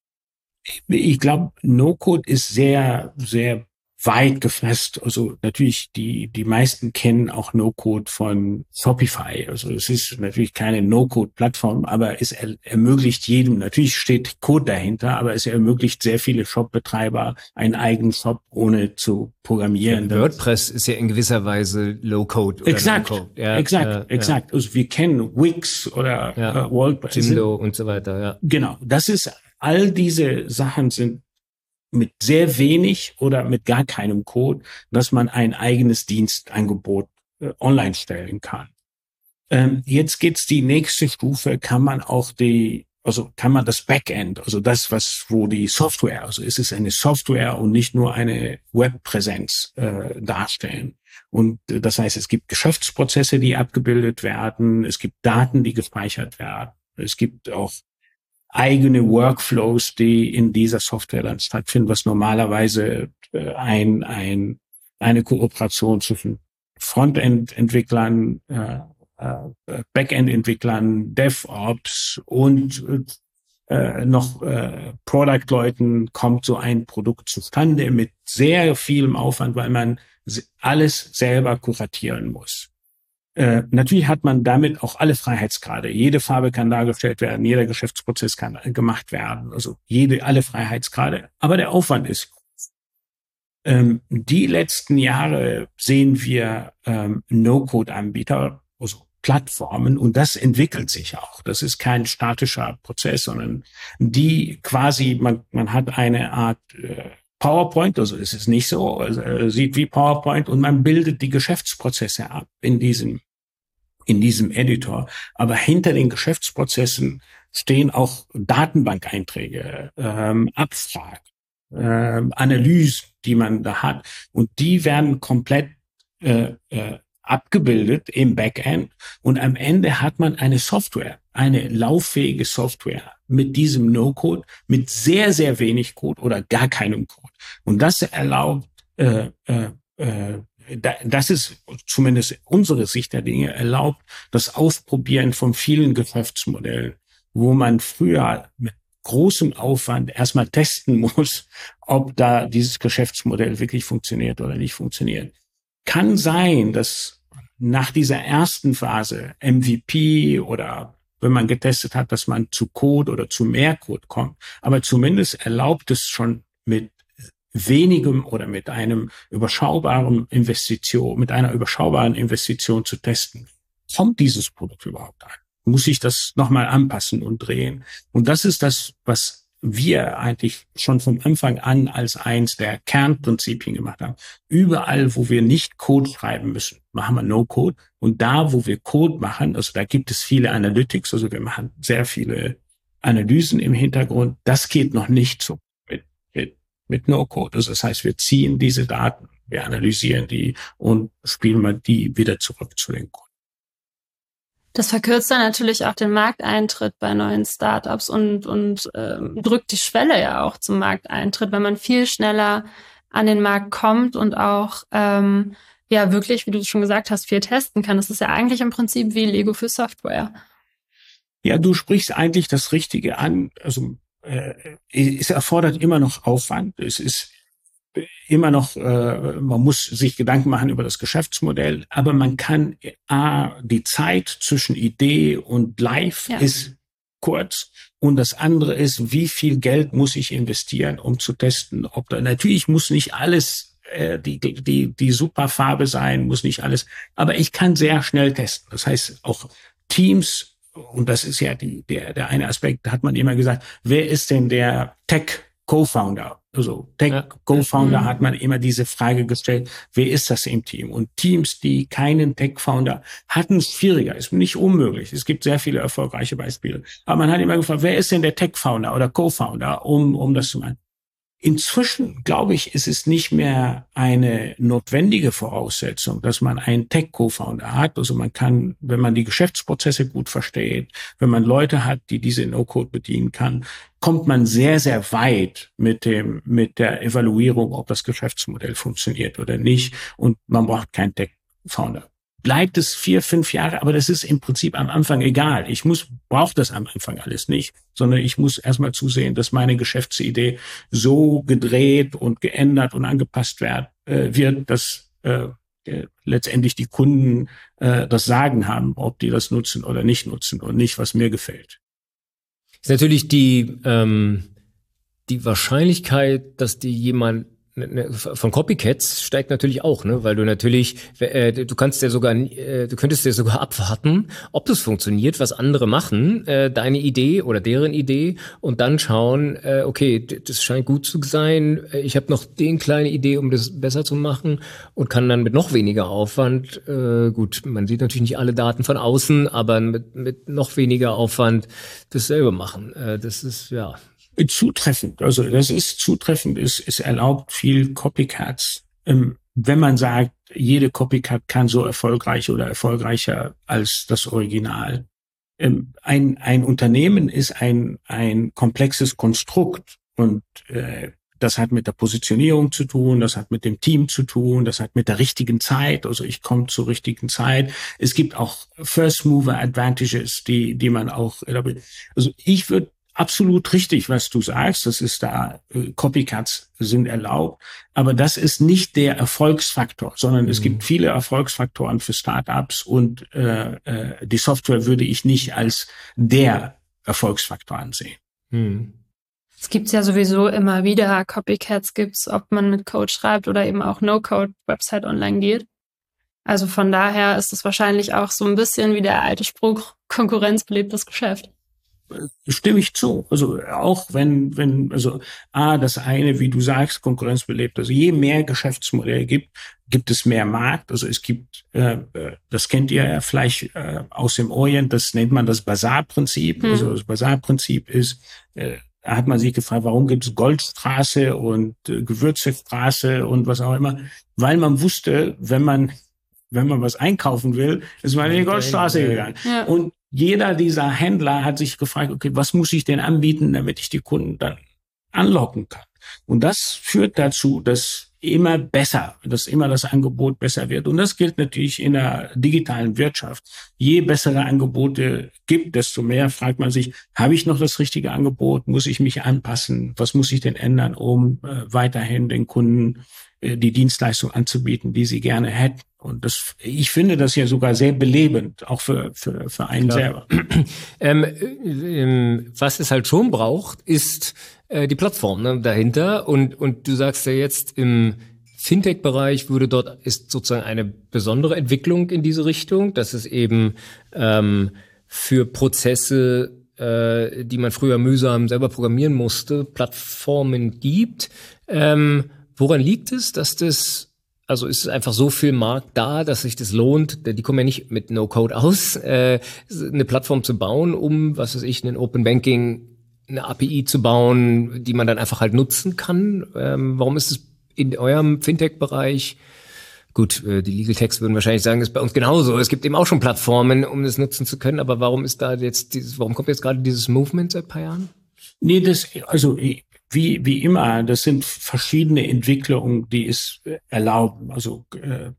Ich glaube, No-Code ist sehr, sehr weit gefasst. Also natürlich, die, die meisten kennen auch No-Code von Shopify. Also es ist natürlich keine No-Code-Plattform, aber es er, ermöglicht jedem, natürlich steht Code dahinter, aber es ermöglicht sehr viele Shop-Betreiber einen eigenen Shop ohne zu programmieren. Ja, WordPress ist ja in gewisser Weise Low-Code. Oder exakt, No-Code. Ja, exakt, ja, exakt. Also wir kennen Wix oder ja, äh, WordPress. Jimdo und so weiter, ja. Genau, das ist, all diese Sachen sind mit sehr wenig oder mit gar keinem Code, dass man ein eigenes Dienstangebot äh, online stellen kann. Ähm, jetzt geht's die nächste Stufe, kann man auch die, also kann man das Backend, also das, was, wo die Software, also ist es eine Software und nicht nur eine Webpräsenz äh, darstellen. Und äh, das heißt, es gibt Geschäftsprozesse, die abgebildet werden, es gibt Daten, die gespeichert werden, es gibt auch eigene Workflows, die in dieser Software dann stattfinden, was normalerweise äh, ein, ein, eine Kooperation zwischen Frontend-Entwicklern, äh, äh, Backend-Entwicklern, DevOps und äh, noch äh, Product-Leuten kommt so ein Produkt zustande mit sehr vielem Aufwand, weil man alles selber kuratieren muss. Äh, natürlich hat man damit auch alle Freiheitsgrade. Jede Farbe kann dargestellt werden, jeder Geschäftsprozess kann gemacht werden, also jede, alle Freiheitsgrade. Aber der Aufwand ist groß. Ähm, die letzten Jahre sehen wir ähm, No-Code-Anbieter, also Plattformen, und das entwickelt sich auch. Das ist kein statischer Prozess, sondern die quasi, man, man hat eine Art äh, PowerPoint, also es ist nicht so, also, äh, sieht wie PowerPoint und man bildet die Geschäftsprozesse ab in diesem in diesem Editor. Aber hinter den Geschäftsprozessen stehen auch Datenbankeinträge, ähm, Abfragen, ähm, Analysen, die man da hat. Und die werden komplett äh, äh, abgebildet im Backend. Und am Ende hat man eine Software, eine lauffähige Software mit diesem No-Code, mit sehr, sehr wenig Code oder gar keinem Code. Und das erlaubt äh, äh, äh, das ist zumindest unsere Sicht der Dinge, erlaubt das Ausprobieren von vielen Geschäftsmodellen, wo man früher mit großem Aufwand erstmal testen muss, ob da dieses Geschäftsmodell wirklich funktioniert oder nicht funktioniert. Kann sein, dass nach dieser ersten Phase M V P oder wenn man getestet hat, dass man zu Code oder zu mehr Code kommt, aber zumindest erlaubt es schon mit wenigem oder mit einem überschaubaren Investition, mit einer überschaubaren Investition zu testen. Kommt dieses Produkt überhaupt an? Muss ich das nochmal anpassen und drehen? Und das ist das, was wir eigentlich schon vom Anfang an als eins der Kernprinzipien gemacht haben. Überall, wo wir nicht Code schreiben müssen, machen wir No-Code. Und da, wo wir Code machen, also da gibt es viele Analytics, also wir machen sehr viele Analysen im Hintergrund. Das geht noch nicht so mit, mit mit No-Code. Also das heißt, wir ziehen diese Daten, wir analysieren die und spielen mal die wieder zurück zu den Kunden. Das verkürzt dann natürlich auch den Markteintritt bei neuen Startups und, und ähm, drückt die Schwelle ja auch zum Markteintritt, weil man viel schneller an den Markt kommt und auch ähm, ja wirklich, wie du schon gesagt hast, viel testen kann. Das ist ja eigentlich im Prinzip wie Lego für Software. Ja, du sprichst eigentlich das Richtige an. Also es erfordert immer noch Aufwand. Es ist immer noch, äh, man muss sich Gedanken machen über das Geschäftsmodell, aber man kann, A, die Zeit zwischen Idee und Live ja. ist kurz und das andere ist, wie viel Geld muss ich investieren, um zu testen, ob da, natürlich muss nicht alles äh, die, die, die Superfarbe sein, muss nicht alles, aber ich kann sehr schnell testen. Das heißt, auch Teams, und das ist ja die, der, der eine Aspekt, da hat man immer gesagt, wer ist denn der Tech-Co-Founder? Also Tech-Co-Founder ja. hat man immer diese Frage gestellt, wer ist das im Team? Und Teams, die keinen Tech-Founder hatten, es schwieriger, ist nicht unmöglich. Es gibt sehr viele erfolgreiche Beispiele. Aber man hat immer gefragt, wer ist denn der Tech-Founder oder Co-Founder, um, um das zu machen? Inzwischen, glaube ich, ist es nicht mehr eine notwendige Voraussetzung, dass man einen Tech-Co-Founder hat. Also man kann, wenn man die Geschäftsprozesse gut versteht, wenn man Leute hat, die diese No-Code bedienen kann, kommt man sehr, sehr weit mit dem, mit der Evaluierung, ob das Geschäftsmodell funktioniert oder nicht. Und man braucht keinen Tech-Founder. Bleibt es vier, fünf Jahre, aber das ist im Prinzip am Anfang egal. Ich muss, brauche das am Anfang alles nicht, sondern ich muss erstmal zusehen, dass meine Geschäftsidee so gedreht und geändert und angepasst wird, äh, wird dass äh, letztendlich die Kunden äh, das Sagen haben, ob die das nutzen oder nicht nutzen und nicht, was mir gefällt. Ist natürlich die ähm, die Wahrscheinlichkeit, dass die jemand von Copycats steigt natürlich auch, ne, weil du natürlich, äh, du kannst ja sogar, äh, du könntest ja sogar abwarten, ob das funktioniert, was andere machen, äh, deine Idee oder deren Idee, und dann schauen, äh, okay, das scheint gut zu sein, ich habe noch den kleine Idee, um das besser zu machen, und kann dann mit noch weniger Aufwand, äh, gut, man sieht natürlich nicht alle Daten von außen, aber mit, mit noch weniger Aufwand das selber machen. Äh, das ist, ja. Zutreffend, also das ist zutreffend, ist, ist erlaubt viel Copycats. Ähm, wenn man sagt, jede Copycat kann so erfolgreich oder erfolgreicher als das Original. Ähm, ein, ein Unternehmen ist ein, ein komplexes Konstrukt und äh, das hat mit der Positionierung zu tun, das hat mit dem Team zu tun, das hat mit der richtigen Zeit, also ich komme zur richtigen Zeit. Es gibt auch First Mover Advantages, die, die man auch, also ich würde absolut richtig, was du sagst. Das ist da, äh, Copycats sind erlaubt. Aber das ist nicht der Erfolgsfaktor, sondern mhm. es gibt viele Erfolgsfaktoren für Startups und äh, äh, die Software würde ich nicht als der Erfolgsfaktor ansehen. Mhm. Es gibt's ja sowieso immer wieder. Copycats gibt's, ob man mit Code schreibt oder eben auch No-Code-Website online geht. Also von daher ist es wahrscheinlich auch so ein bisschen wie der alte Spruch, Konkurrenz belebt das Geschäft. Stimme ich zu. Also auch wenn, wenn, also A, das eine, wie du sagst, Konkurrenz belebt. Also je mehr Geschäftsmodelle gibt, gibt es mehr Markt. Also es gibt, äh, das kennt ihr ja vielleicht äh, aus dem Orient, das nennt man das Basar-Prinzip. Hm. Also das Basar-Prinzip ist, äh, da hat man sich gefragt, warum gibt es Goldstraße und äh, Gewürzestraße und was auch immer. Weil man wusste, wenn man wenn man was einkaufen will, ist man in die Goldstraße gegangen. Ja. Und jeder dieser Händler hat sich gefragt, okay, was muss ich denn anbieten, damit ich die Kunden dann anlocken kann? Und das führt dazu, dass immer besser, dass immer das Angebot besser wird. Und das gilt natürlich in der digitalen Wirtschaft. Je bessere Angebote gibt, desto mehr fragt man sich, habe ich noch das richtige Angebot? Muss ich mich anpassen? Was muss ich denn ändern, um äh, weiterhin den Kunden äh, die Dienstleistung anzubieten, die sie gerne hätten? Und das, ich finde das ja sogar sehr belebend, auch für, für, für einen Klar. selber. ähm, ähm, was es halt schon braucht, ist äh, die Plattform, ne, dahinter. Und, und du sagst ja jetzt, im Fintech-Bereich würde dort, ist sozusagen eine besondere Entwicklung in diese Richtung, dass es eben ähm, für Prozesse, äh, die man früher mühsam selber programmieren musste, Plattformen gibt. Ähm, woran liegt es, dass das Also ist es einfach so viel Markt da, dass sich das lohnt, die kommen ja nicht mit No-Code aus, äh, eine Plattform zu bauen, um, was weiß ich, ein Open Banking, eine A P I zu bauen, die man dann einfach halt nutzen kann. Ähm, warum ist es in eurem Fintech-Bereich? Gut, äh, die Legal Techs würden wahrscheinlich sagen, das ist bei uns genauso. Es gibt eben auch schon Plattformen, um das nutzen zu können. Aber warum ist da jetzt dieses, warum kommt jetzt gerade dieses Movement seit ein paar Jahren? Nee, das, also, Wie, wie immer, das sind verschiedene Entwicklungen, die es erlauben. Also äh,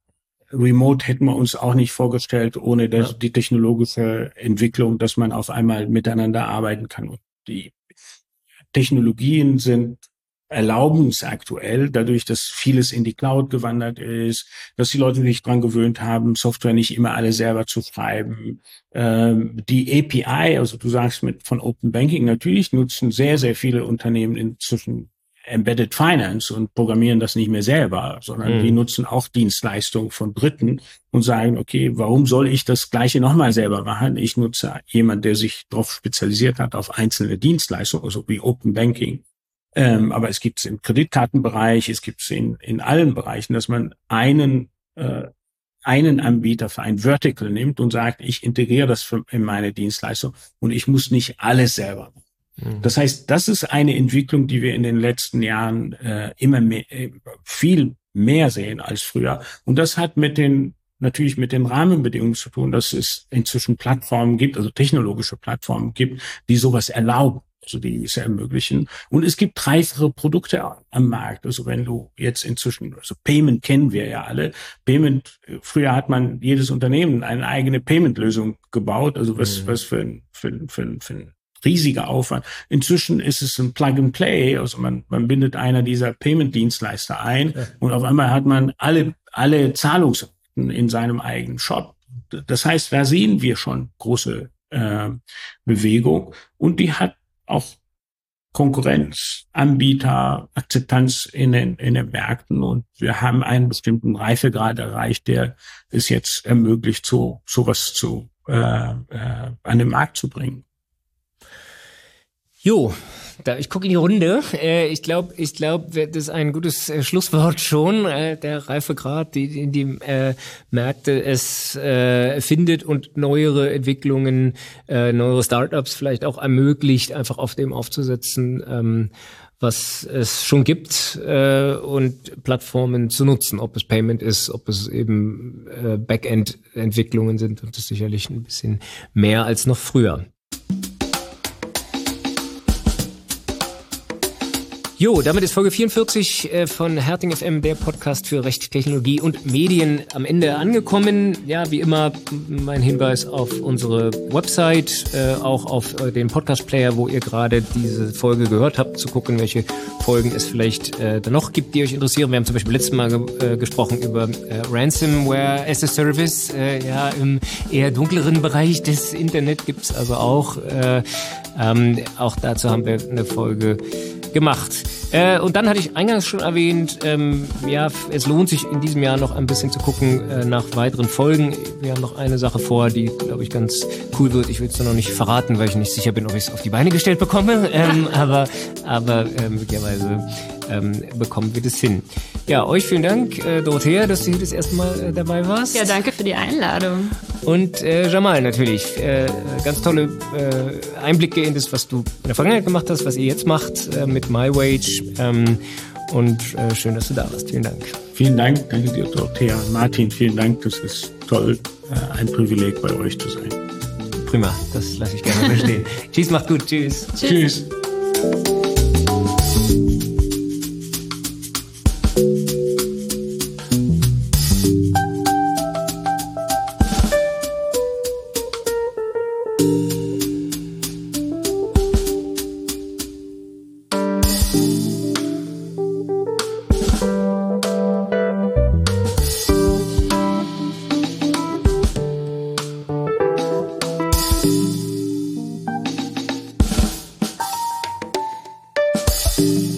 Remote hätten wir uns auch nicht vorgestellt, ohne das, ja. die technologische Entwicklung, dass man auf einmal miteinander arbeiten kann. Und die Technologien sind erlauben es aktuell, dadurch, dass vieles in die Cloud gewandert ist, dass die Leute sich dran gewöhnt haben, Software nicht immer alle selber zu schreiben. Ähm, die A P I, also du sagst mit von Open Banking, natürlich nutzen sehr, sehr viele Unternehmen inzwischen Embedded Finance und programmieren das nicht mehr selber, sondern mhm. die nutzen auch Dienstleistungen von Dritten und sagen, okay, warum soll ich das Gleiche nochmal selber machen? Ich nutze jemand, der sich darauf spezialisiert hat, auf einzelne Dienstleistungen, also wie Open Banking. Ähm, aber es gibt es im Kreditkartenbereich, es gibt es in, in allen Bereichen, dass man einen, äh, einen Anbieter für ein Vertical nimmt und sagt, ich integriere das für, in meine Dienstleistung und ich muss nicht alles selber machen. Das heißt, das ist eine Entwicklung, die wir in den letzten Jahren äh, immer mehr, äh, viel mehr sehen als früher. Und das hat mit den natürlich mit den Rahmenbedingungen zu tun, dass es inzwischen Plattformen gibt, also technologische Plattformen gibt, die sowas erlauben, also die es ermöglichen. Und es gibt reifere Produkte am Markt. Also wenn du jetzt inzwischen, also Payment kennen wir ja alle. Payment, früher hat man jedes Unternehmen eine eigene Payment-Lösung gebaut, also was, mhm. was für ein, für ein, für ein, für ein riesiger Aufwand. Inzwischen ist es ein Plug-and-Play, also man, man bindet einer dieser Payment-Dienstleister ein ja. und auf einmal hat man alle, alle Zahlungsarten in seinem eigenen Shop. Das heißt, da sehen wir schon große äh, Bewegung und die hat auch Konkurrenz, Anbieter, Akzeptanz in den, in den Märkten und wir haben einen bestimmten Reifegrad erreicht, der es jetzt ermöglicht, so sowas zu äh, äh, an den Markt zu bringen. Jo, da ich gucke in die Runde. Äh, ich glaube, ich glaube, das ist ein gutes äh, Schlusswort schon. Äh, der Reifegrad, die in die äh, Märkte es äh, findet und neuere Entwicklungen, äh, neuere Startups vielleicht auch ermöglicht, einfach auf dem aufzusetzen, ähm, was es schon gibt äh, und Plattformen zu nutzen, ob es Payment ist, ob es eben äh, Backend-Entwicklungen sind und das ist sicherlich ein bisschen mehr als noch früher. Jo, damit ist Folge vierundvierzig von Herting F M, der Podcast für Recht, Technologie und Medien, am Ende angekommen. Ja, wie immer mein Hinweis auf unsere Website, äh, auch auf äh, den Podcast-Player, wo ihr gerade diese Folge gehört habt, zu gucken, welche Folgen es vielleicht äh, da noch gibt, die euch interessieren. Wir haben zum Beispiel letztes Mal ge- äh, gesprochen über äh, Ransomware as a Service. Äh, ja, im eher dunkleren Bereich des Internet gibt's also auch. Äh, ähm, auch dazu haben wir eine Folge gemacht. Äh, und dann hatte ich eingangs schon erwähnt, ähm, ja, es lohnt sich in diesem Jahr noch ein bisschen zu gucken äh, nach weiteren Folgen. Wir haben noch eine Sache vor, die, glaube ich, ganz cool wird. Ich will es noch nicht verraten, weil ich nicht sicher bin, ob ich es auf die Beine gestellt bekomme. Ähm, aber aber äh, möglicherweise ähm, bekommen wir das hin. Ja, euch vielen Dank, äh, Dorothea, dass du hier das erste Mal äh, dabei warst. Ja, danke für die Einladung. Und äh, Jamal natürlich. Äh, ganz tolle äh, Einblicke in das, was du in der Vergangenheit gemacht hast, was ihr jetzt macht äh, mit MyWage. Ähm, und äh, schön, dass du da warst. Vielen Dank. Vielen Dank. Danke dir, Dorothea. Martin, vielen Dank. Das ist toll, äh, ein Privileg bei euch zu sein. Prima, das lasse ich gerne verstehen. Tschüss, macht gut. Tschüss. Tschüss. Tschüss. Thank you.